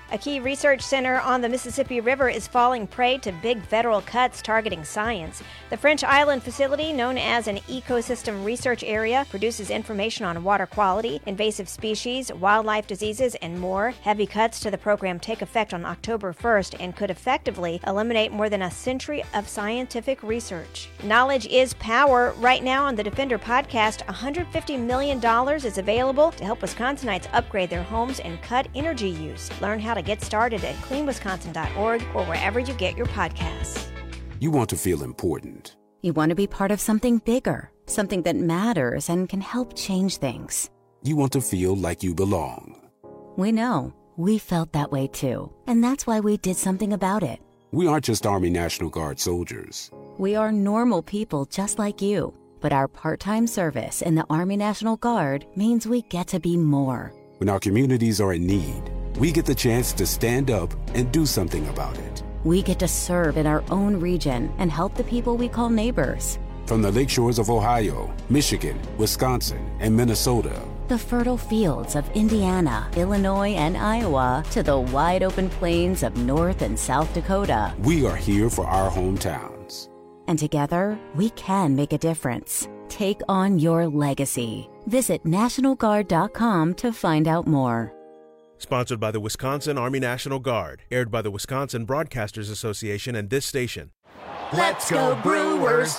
A key research center on the Mississippi River is falling prey to big federal cuts targeting science. The French Island facility, known as an ecosystem research area, produces information on water quality, invasive species, wildlife diseases, and more. Heavy cuts to the program take effect on October first and could effectively eliminate more than a century of scientific research. Knowledge is power. Right now on the Defender podcast, one hundred fifty million dollars is available to help Wisconsinites upgrade their homes and cut energy use. Learn how to get started at clean wisconsin dot org or wherever you get your podcasts. You want to feel important. You want to be part of something bigger, something that matters and can help change things. You want to feel like you belong. We know. We felt that way too. And that's why we did something about it. We aren't just Army National Guard soldiers. We are normal people just like you. But our part-time service in the Army National Guard means we get to be more. When our communities are in need, we get the chance to stand up and do something about it. We get to serve in our own region and help the people we call neighbors. From the lakeshores of Ohio, Michigan, Wisconsin, and Minnesota, the fertile fields of Indiana, Illinois, and Iowa, to the wide open plains of North and South Dakota, we are here for our hometowns. And together, we can make a difference. Take on your legacy. Visit national guard dot com to find out more. Sponsored by the Wisconsin Army National Guard. Aired by the Wisconsin Broadcasters Association and this station. Let's go Brewers!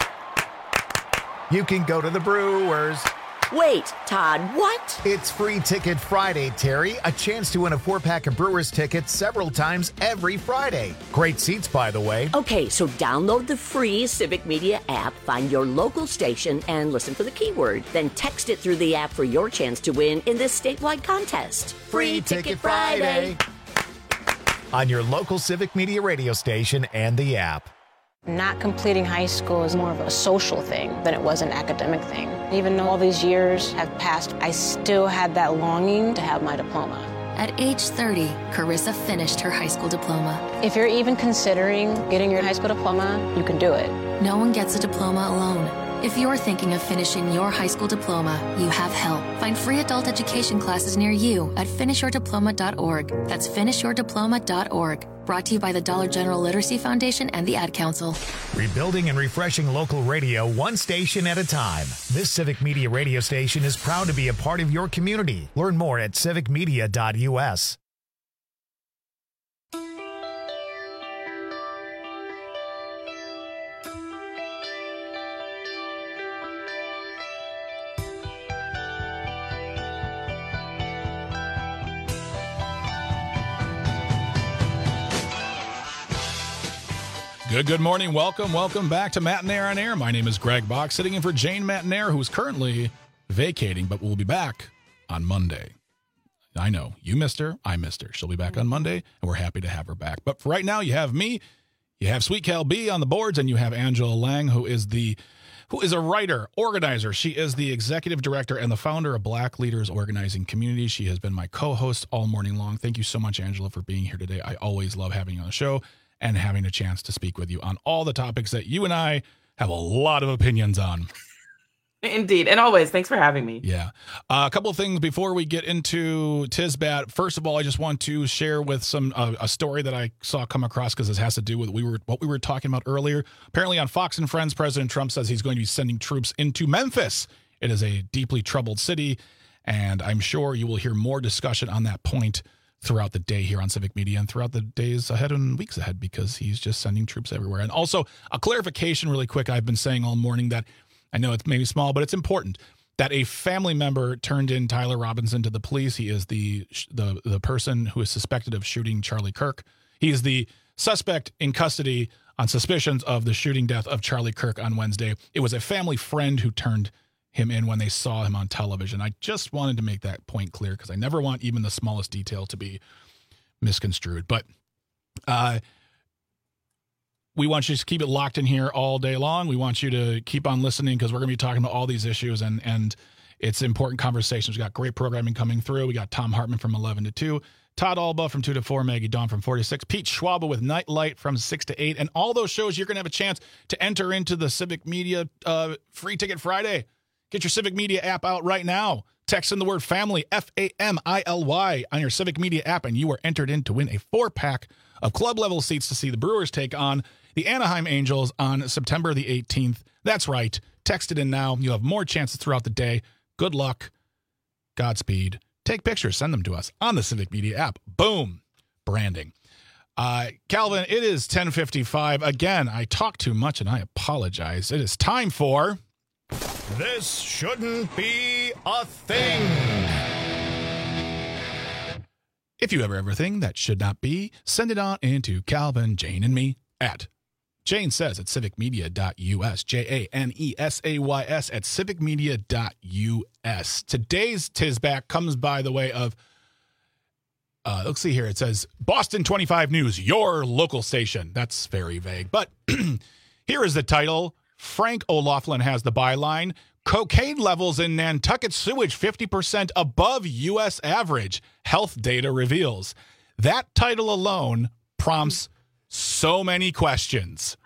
You can go to the Brewers. Wait, Todd, what? It's Free Ticket Friday, Terry. A chance to win a four-pack of Brewers tickets several times every Friday. Great seats, by the way. Okay, so download the free Civic Media app, find your local station, and listen for the keyword. Then text it through the app for your chance to win in this statewide contest. Free Ticket Friday. On your local Civic Media radio station and the app. Not completing high school is more of a social thing than it was an academic thing. Even though all these years have passed, I still had that longing to have my diploma. At age thirty, Carissa finished her high school diploma. If you're even considering getting your high school diploma, you can do it. No one gets a diploma alone. If you're thinking of finishing your high school diploma, you have help. Find free adult education classes near you at finish your diploma dot org. That's finish your diploma dot org. Brought to you by the Dollar General Literacy Foundation and the Ad Council. Rebuilding and refreshing local radio one station at a time. This Civic Media radio station is proud to be a part of your community. Learn more at civic media dot u s. Good, good morning. Welcome, welcome back to Matt and Air on Air. My name is Greg Bach, sitting in for Jane Matt-Nair, who is currently vacating, but will be back on Monday. I know, you missed her, I missed her. She'll be back on Monday, and we're happy to have her back. But for right now, you have me, you have Sweet Cal B on the boards, and you have Angela Lang, who is the who is a writer, organizer. She is the executive director and the founder of Black Leaders Organizing Community. She has been my co-host all morning long. Thank you so much, Angela, for being here today. I always love having you on the show and having a chance to speak with you on all the topics that you and I have a lot of opinions on. Indeed. And always, thanks for having me. Yeah. Uh, a couple of things before we get into Tisbat. First of all, I just want to share with some uh, a story that I saw come across because this has to do with we were what we were talking about earlier. Apparently on Fox and Friends, President Trump says he's going to be sending troops into Memphis. It is a deeply troubled city, and I'm sure you will hear more discussion on that point throughout the day here on Civic Media and throughout the days ahead and weeks ahead because he's just sending troops everywhere. And also a clarification really quick. I've been saying all morning that I know it's maybe small, but it's important that a family member turned in Tyler Robinson to the police. He is the the the person who is suspected of shooting Charlie Kirk. He is the suspect in custody on suspicions of the shooting death of Charlie Kirk on Wednesday. It was a family friend who turned him in when they saw him on television. I just wanted to make that point clear because I never want even the smallest detail to be misconstrued. But uh, we want you to keep it locked in here all day long. We want you to keep on listening because we're going to be talking about all these issues and and it's important conversations. We got great programming coming through. We got Tom Hartman from eleven to two, Todd Alba from two to four, Maggie Dawn from four to six, Pete Schwaba with Nightlight from six to eight. And all those shows, you're going to have a chance to enter into the Civic Media uh, Free Ticket Friday. Get your Civic Media app out right now. Text in the word family, F A M I L Y, on your Civic Media app, and you are entered in to win a four-pack of club-level seats to see the Brewers take on the Anaheim Angels on September the eighteenth. That's right. Text it in now. You'll have more chances throughout the day. Good luck. Godspeed. Take pictures. Send them to us on the Civic Media app. Boom. Branding. Uh, Calvin, it is ten fifty-five. Again, I talk too much, and I apologize. It is time for... This shouldn't be a thing. If you ever ever think that should not be, send it on into Calvin, Jane, and me at Jane Says at civic media dot U S. J A N E S A Y S at civic media dot U S. Today's Tizback comes by the way of, uh, let's see here. It says, Boston twenty-five News, your local station. That's very vague. But here is the title. Frank O'Laughlin has the byline. Cocaine levels in Nantucket sewage fifty percent above U S average. Health data reveals. That title alone prompts so many questions.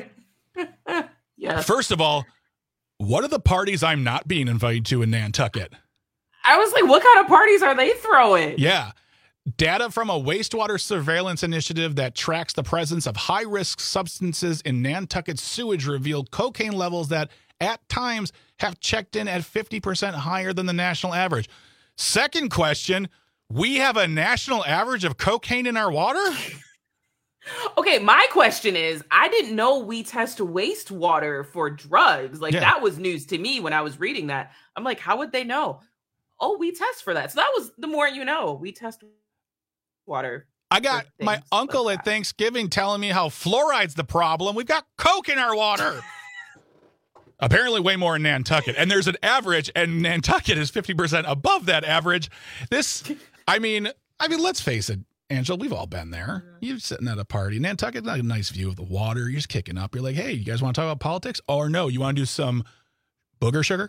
Yes. First of all, what are the parties I'm not being invited to in Nantucket? I was like, what kind of parties are they throwing? Yeah. Data from a wastewater surveillance initiative that tracks the presence of high-risk substances in Nantucket sewage revealed cocaine levels that, at times, have checked in at fifty percent higher than the national average. Second question, we have a national average of cocaine in our water? Okay, my question is, I didn't know we test wastewater for drugs. Like, Yeah. that was news to me when I was reading that. I'm like, how would they know? Oh, we test for that. So that was the more you know. We test water. I got my uncle at Thanksgiving telling me how fluoride's the problem. We've got coke in our water. Apparently way more in Nantucket. And there's an average, and Nantucket is fifty percent above that average. This, I mean, I mean, let's face it, Angela, we've all been there. You're sitting at a party. Nantucket's not a nice view of the water. You're just kicking up. You're like, hey, you guys want to talk about politics? Or no, you want to do some booger sugar?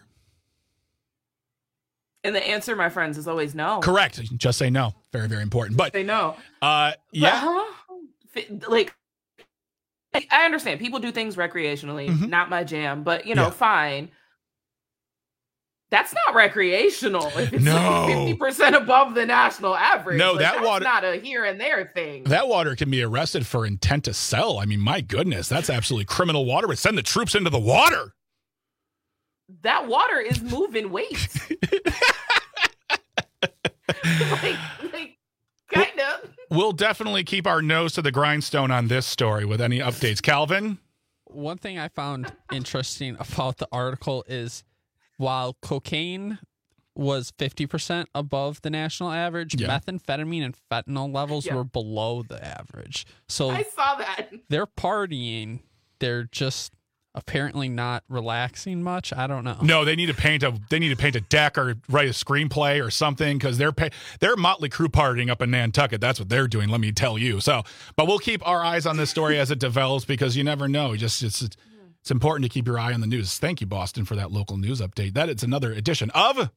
And the answer, my friends, is always no. Correct. Just say no. Very, very important. But They know. uh, yeah. But, huh? Like, I understand people do things recreationally, Mhm. not my jam, but you know, Yeah. fine. That's not recreational if it's No. like fifty percent above the national average. No, Like, that that's water- not a here and there thing. That water can be arrested for intent to sell. I mean, my goodness, that's absolutely criminal water. But send the troops into the water. That water is moving weight. like, like, kind of. We'll definitely keep our nose to the grindstone on this story with any updates. Calvin? One thing I found interesting about the article is while cocaine was fifty percent above the national average, Yeah. methamphetamine and fentanyl levels Yeah. were below the average. So I saw that. they're partying. They're just apparently not relaxing much. I don't know. No, they need to paint a they need to paint a deck or write a screenplay or something because they're pay, they're Motley Crue partying up in Nantucket. That's what they're doing. Let me tell you. So, but we'll keep our eyes on this story as it develops because you never know. You just it's it's important to keep your eye on the news. Thank you, Boston, for that local news update. That is another edition of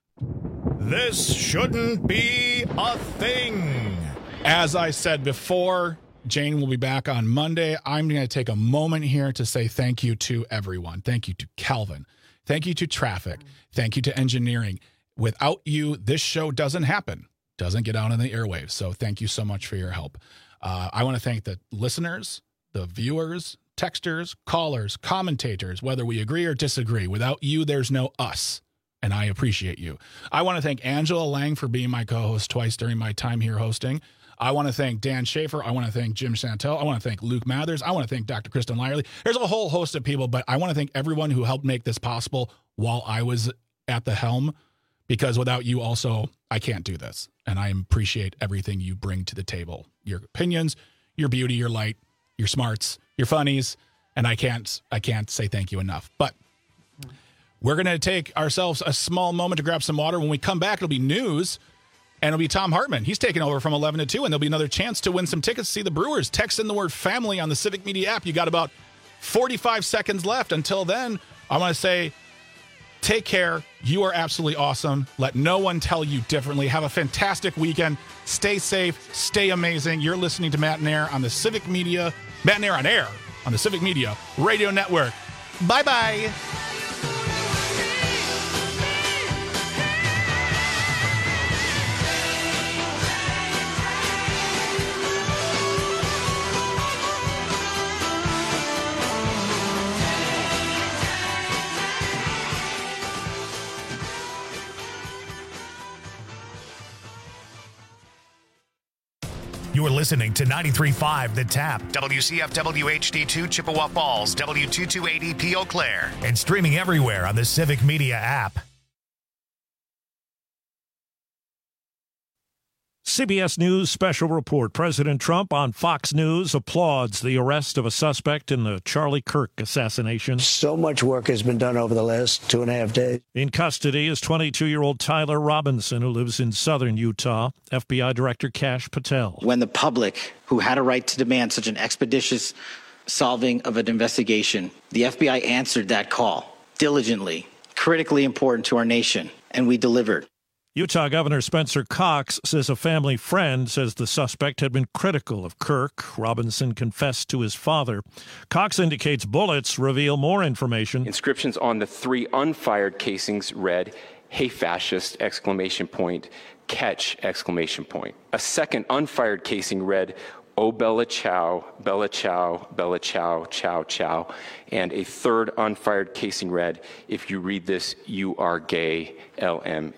This shouldn't be a thing. As I said before, Jane will be back on Monday. I'm going to take a moment here to say thank you to everyone. Thank you to Calvin. Thank you to traffic. Thank you to engineering. Without you, this show doesn't happen, doesn't get out on the airwaves. So thank you so much for your help. Uh, I want to thank the listeners, the viewers, texters, callers, commentators, whether we agree or disagree. Without you, there's no us. And I appreciate you. I want to thank Angela Lang for being my co-host twice during my time here hosting. I want to thank Dan Schaefer. I want to thank Jim Santel. I want to thank Luke Mathers. I want to thank Doctor Kristen Lyerly. There's a whole host of people, but I want to thank everyone who helped make this possible while I was at the helm, because without you also, I can't do this. And I appreciate everything you bring to the table. Your opinions, your beauty, your light, your smarts, your funnies, and I can't I can't say thank you enough. But we're going to take ourselves a small moment to grab some water. When we come back, it'll be news. And it'll be Tom Hartman. He's taking over from eleven to two, and there'll be another chance to win some tickets to see the Brewers. Text in the word family on the Civic Media app. You got about forty-five seconds left. Until then, I want to say take care. You are absolutely awesome. Let no one tell you differently. Have a fantastic weekend. Stay safe. Stay amazing. You're listening to Matt and Air on the Civic Media, Matt and Air on Air on the Civic Media Radio Network. Bye-bye. You're listening to ninety-three point five The Tap, W C F W H D two Chippewa Falls, W two two eight E P Eau Claire, and streaming everywhere on the Civic Media app. C B S News special report. President Trump on Fox News applauds the arrest of a suspect in the Charlie Kirk assassination. So much work has been done over the last two and a half days. In custody is twenty-two-year-old Tyler Robinson, who lives in southern Utah. F B I Director Kash Patel. When the public, who had a right to demand such an expeditious solving of an investigation, the F B I answered that call diligently, critically important to our nation, and we delivered. Utah Governor Spencer Cox says a family friend says the suspect had been critical of Kirk. Robinson confessed to his father. Cox indicates bullets reveal more information. Inscriptions on the three unfired casings read, "Hey fascist!" exclamation point, "Catch!" exclamation point. A second unfired casing read, "Oh Bella Chow, Bella Chow, Bella Chow, Chow Chow." And a third unfired casing read, "If you read this, you are gay, L M